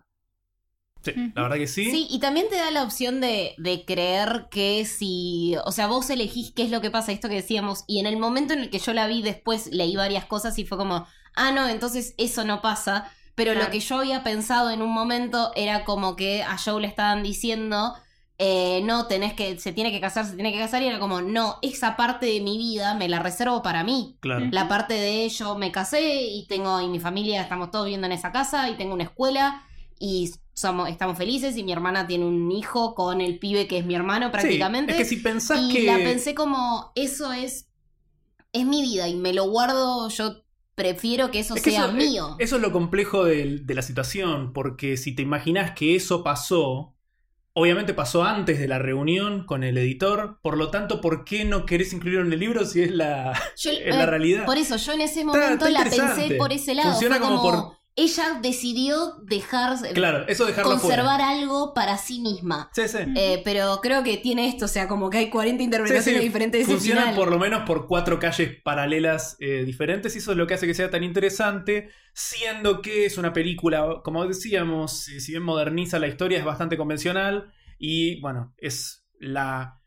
B: sí, la verdad que sí.
D: Sí, y también te da la opción de, de creer que si, o sea, vos elegís qué es lo que pasa, esto que decíamos, y en el momento en el que yo la vi después leí varias cosas y fue como, ah, no, entonces eso no pasa, pero
C: Claro.
D: lo que yo había pensado en un momento era como que a Joe le estaban diciendo, eh, no, tenés que, se tiene que casar, se tiene que casar, y era como, no, esa parte de mi vida me la reservo para mí.
B: Claro.
D: La parte de yo me casé y tengo, y mi familia estamos todos viviendo en esa casa y tengo una escuela y somos, estamos felices y mi hermana tiene un hijo con el pibe que es mi hermano prácticamente.
B: Sí, es que si pensás
D: y
B: que...
D: la pensé como, eso es, es mi vida y me lo guardo, yo prefiero que eso
B: Es que
D: sea
B: eso,
D: mío.
B: eh, eso es lo complejo del- de, la situación, porque si te imaginas que eso pasó, obviamente pasó antes de la reunión con el editor, por lo tanto, ¿por qué no querés incluirlo en el libro si es la,
D: Yo-
B: es la
D: eh,
B: realidad?
D: Por eso, yo en ese
B: Está-
D: momento
B: está
D: la
B: interesante.
D: pensé por ese lado.
B: Funciona
D: Fue
B: como
D: como,
B: por-
D: ella decidió dejar,
B: Claro, eso dejarlo
D: conservar
B: fuera.
D: algo para sí misma.
B: Sí, sí.
D: Eh, pero creo que tiene esto, o sea, como que hay cuarenta
B: Sí,
D: interpretaciones
B: sí,
D: diferentes de ese
B: funciona
D: final.
B: por lo menos por cuatro calles paralelas eh, diferentes y eso es lo que hace que sea tan interesante, siendo que es una película, como decíamos, eh, si bien moderniza la historia, es bastante convencional y bueno, es la...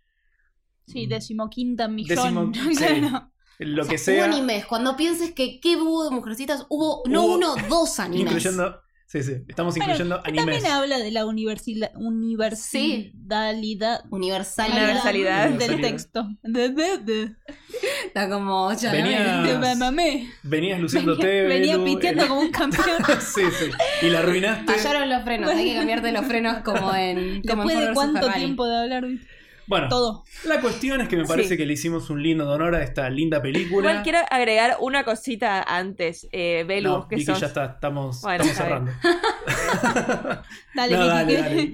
E: Sí, decimoquinta millón.
B: Décimo- sí.
E: Claro.
B: lo
D: O sea,
B: que sea,
D: hubo animes. Cuando pienses que qué hubo de Mujercitas, hubo no
B: Hubo-
D: uno, dos animes.
B: incluyendo... Sí, sí, estamos
E: Bueno,
B: incluyendo
E: que
B: animes.
E: también habla de la universila- universalidad
D: Universalidad.
C: Universalidad.
E: del
B: Universalidad.
E: texto. De, de, de.
D: Está como. Ya
B: Venía-
E: De me mamé.
B: Venías luciéndote,
E: Venía
B: Belu,
E: piteando
B: era-
E: como un campeón.
B: sí, sí. Y la arruinaste.
D: Fallaron los frenos. Hay que cambiarte los frenos como en. Como
E: Después
D: en
E: de
D: Ford versus
E: cuánto
D: Ferrari.
E: tiempo de hablar.
B: Bueno,
E: todo.
B: La cuestión es que me parece
C: Sí.
B: que le hicimos un lindo honor a esta linda película.
C: Igual quiero agregar una cosita antes, eh, Belu,
B: No,
C: que
B: Vicky,
C: sos...
B: ya está, estamos,
C: Bueno,
B: estamos
C: está
B: cerrando.
E: Dale,
B: No,
E: Vicky,
B: dale,
E: que-
B: dale.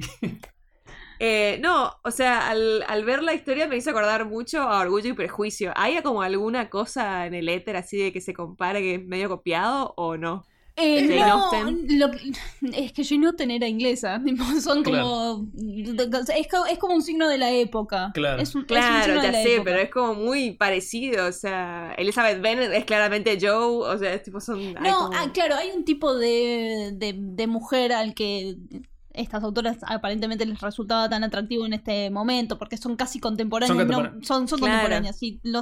C: Eh, no, o sea, al, al ver la historia me hizo acordar mucho a Orgullo y Prejuicio. ¿Hay como alguna cosa en el éter así de que se compare que es medio copiado o no?
E: Eh,
C: Jane
E: no,
C: Austen.
E: lo que- es que Jane Austen era inglesa. tipo, Son como. Es, co- es como un signo de la época.
B: Claro.
E: Es un, es un
C: Claro,
E: signo de
C: ya
E: la
C: sé,
E: época.
C: pero es como muy parecido, o sea, Elizabeth Bennet es claramente Joe, o sea, es tipo son... hay
E: No,
C: como-
E: ah, claro, hay un tipo de, de, de mujer al que estas autoras aparentemente les resultaba tan atractivo en este momento, porque son casi contemporáneas.
B: Son
E: no,
B: contemporáneas.
E: son, son
C: Claro.
E: contemporáneas. Y los,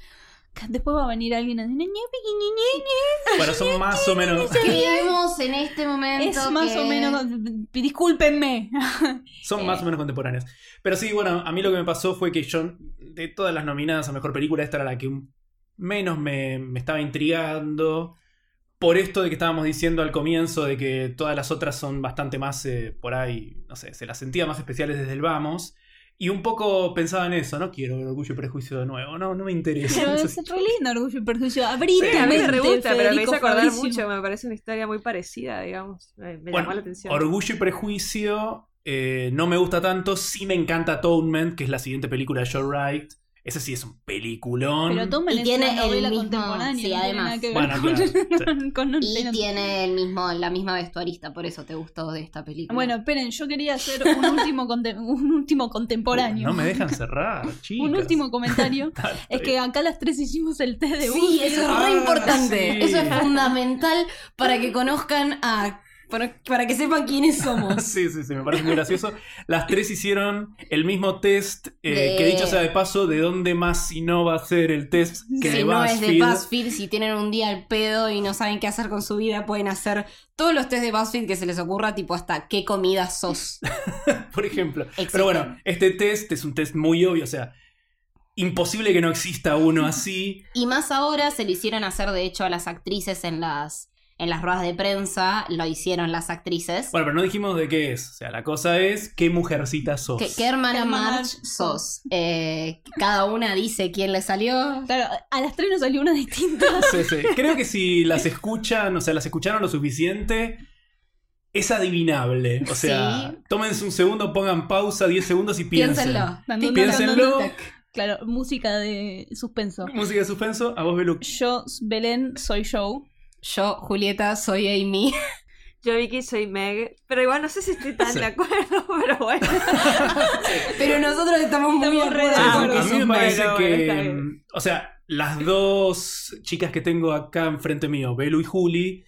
E: después va a venir alguien a decir, "Ñe, Vicky, ñe, ñe".
B: Bueno, son más o menos.
D: Creemos en este momento
E: Es más
D: que-
E: o menos. Discúlpenme.
B: Son más o menos contemporáneas. Pero sí, bueno, a mí lo que me pasó fue que yo, de todas las nominadas a mejor película, esta era la que menos me, me estaba intrigando. Por esto de que estábamos diciendo al comienzo de que todas las otras son bastante más, eh, por ahí, no sé, se las sentía más especiales desde el vamos. Y un poco pensaba en eso, no quiero ver Orgullo y Prejuicio de nuevo, no, no me interesa.
E: Pero
B: No
E: es
B: sé.
E: re lindo Orgullo y Prejuicio. Abrí
B: Sí,
C: Sí, a mí me re
E: mente,
C: gusta, pero me
E: Federico
C: hizo acordar
E: Fabricio.
C: mucho, me parece una historia muy parecida, digamos, me, me
B: Bueno,
C: llamó la atención.
B: Orgullo y Prejuicio eh, no me gusta tanto, sí me encanta Atonement, que es la siguiente película de Joe Wright. Ese sí es un peliculón.
E: Pero tomen
D: Y
E: es
D: tiene
E: una
D: el
E: novela
D: mismo-
E: contemporánea.
D: sí,
E: no tiene
D: además.
E: nada que ver
B: Bueno,
E: con,
B: claro,
E: con un-
D: Y tiene el mismo, la misma vestuarista, por eso te gustó de esta película.
E: Bueno, esperen, yo quería hacer un último, conte- un último contemporáneo.
B: No me dejan cerrar, chicas.
E: Un último comentario.
B: Dale,
E: Es que acá las tres hicimos el test de
D: sí,
E: búsqueda.
D: eso es
B: Ah,
D: re importante.
B: sí.
D: Eso es fundamental para que conozcan a. Para, para que sepan quiénes somos.
B: Sí, sí, sí, me parece muy gracioso. Las tres hicieron el mismo test, eh,
D: De-
B: que dicho sea de paso, ¿de dónde más si no va a ser el test que
D: Si
B: de
D: no es de
B: BuzzFeed?
D: BuzzFeed, si tienen un día al pedo y no saben qué hacer con su vida, pueden hacer todos los test de BuzzFeed que se les ocurra, tipo hasta qué comida sos.
B: Por ejemplo.
D: Existen.
B: Pero bueno, este test es un test muy obvio, o sea, imposible que no exista uno así.
D: Y más ahora se lo hicieron hacer, de hecho, a las actrices en las, en las ruedas de prensa. Lo hicieron las actrices.
B: Bueno, pero no dijimos de qué es. O sea, la cosa es qué mujercita sos.
D: ¿Qué, qué hermana
E: ¿Qué hermana
D: March sos? Eh, cada una dice quién le salió.
E: Claro, a las tres nos salió una distinta.
B: Sí, sí. Creo que si las escuchan, o sea, las escucharon lo suficiente, es adivinable. O sea,
D: Sí.
B: tómense un segundo, pongan pausa, diez segundos y piensen.
D: Piénsenlo.
E: Dando-
D: Tic,
B: Piénsenlo.
D: tac, tac.
E: Claro, música de suspenso.
B: Música de suspenso, a vos, Belu.
E: Yo, Belén, soy Joe.
D: Yo, Julieta, soy Amy.
C: Yo, Vicky, soy Meg, pero igual no sé si estoy tan
B: Sí.
C: de acuerdo, pero bueno.
D: Pero nosotros estamos muy
E: Estamos re de
D: acuerdo.
B: A,
E: acuerdo.
B: a mí me
C: Bueno,
B: parece
C: bueno,
B: que.
C: está bien.
B: O sea, las dos chicas que tengo acá enfrente mío, Belu y Juli,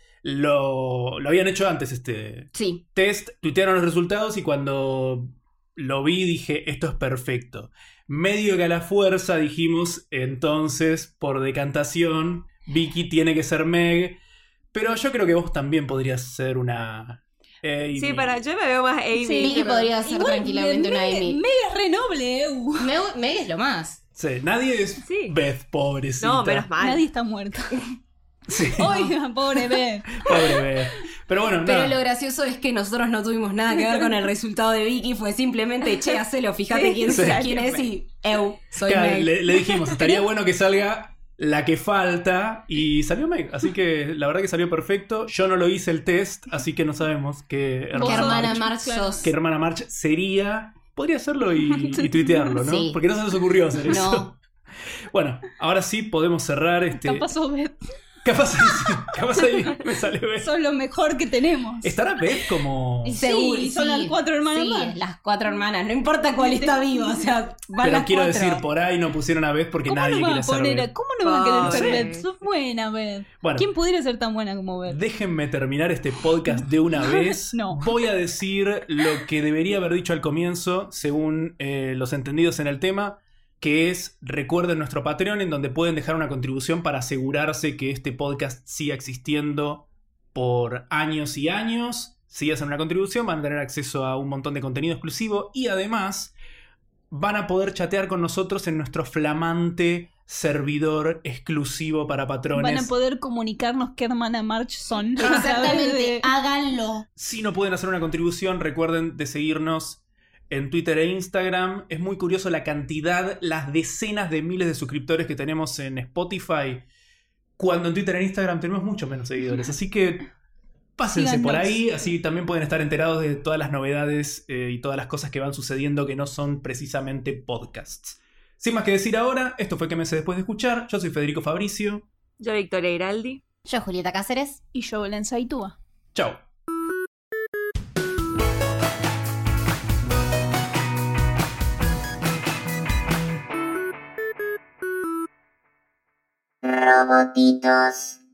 B: lo, lo habían hecho antes este
D: Sí.
B: test, tuitearon los resultados y cuando lo vi dije, esto es perfecto. Medio que a la fuerza dijimos, entonces, por decantación, Vicky tiene que ser Meg. Pero yo creo que vos también podrías ser una. Amy.
C: Sí, para, yo me veo más Amy.
E: Sí,
D: Vicky
C: pero-
D: podría ser
E: Igual,
D: tranquilamente una
E: Meg-
D: Amy.
E: Meg es re noble, eh. uh.
D: Meg, Meg es lo más.
B: Sí, nadie es
C: Sí.
B: Beth, pobrecita.
C: No, menos mal.
E: Nadie está muerto.
B: Sí,
E: Oiga, pobre Beth.
B: pobre Beth. Pero bueno,
D: Pero
B: nada.
D: lo gracioso es que nosotros no tuvimos nada que ver con el resultado de Vicky. Fue simplemente, che, hacelo, fíjate
C: Sí,
D: quién,
B: sí.
D: quién es y... Eu, soy
B: Claro,
D: Meg.
B: le, le dijimos, estaría bueno que salga la que falta y salió Meg, así que la verdad que salió perfecto. Yo no lo hice el test, así que no sabemos qué
D: ¿Qué
B: hermana,
D: hermana
B: March,
D: March
E: claro.
D: sos?
B: qué hermana March sería. Podría hacerlo y, y tuitearlo, ¿no?
D: Sí.
B: Porque no se nos ocurrió hacer eso.
D: No.
B: Bueno, ahora sí podemos cerrar este.
E: Capaz sos Beth.
B: Capaz ahí, capaz ahí me sale Beth.
E: Sos lo mejor que tenemos.
B: ¿Estará Beth como.?
E: Sí,
D: Seguro,
E: son las cuatro hermanas
D: Sí,
E: March.
D: las cuatro hermanas. No importa cuál está viva, o sea, van
B: Pero
D: las
B: quiero
D: cuatro.
B: decir, por ahí no pusieron a Beth porque
E: ¿Cómo
B: nadie
E: no va
B: quiere
E: a
B: ser
E: poner a-
B: Beth.
E: ¿Cómo no va a querer
C: Ah,
E: ser
C: sí.
E: Beth? Sos buena, Beth.
B: Bueno.
E: ¿Quién pudiera ser tan buena como Beth?
B: Déjenme terminar este podcast de una vez.
E: No.
B: Voy a decir lo que debería haber dicho al comienzo, según eh, los entendidos en el tema, que es, recuerden nuestro Patreon, en donde pueden dejar una contribución para asegurarse que este podcast siga existiendo por años y años. Si hacen una contribución, van a tener acceso a un montón de contenido exclusivo y además van a poder chatear con nosotros en nuestro flamante servidor exclusivo para patrones.
E: Van a poder comunicarnos qué hermana March son. a través
D: Exactamente,
E: de-
D: háganlo.
B: Si no pueden hacer una contribución, recuerden de seguirnos en Twitter e Instagram. Es muy curioso la cantidad, las decenas de miles de suscriptores que tenemos en Spotify, cuando en Twitter e Instagram tenemos mucho menos seguidores. Así que pásense
E: Síganos.
B: por ahí, así también pueden estar enterados de todas las novedades eh, y todas las cosas que van sucediendo que no son precisamente podcasts. Sin más que decir ahora, esto fue Que me sé después de escuchar. Yo soy Federico Fabricio.
C: Yo, Victoria Iraldi.
D: Yo, Julieta Cáceres.
E: Y yo, Belén Saitúa.
B: Chao.
A: Robotitos.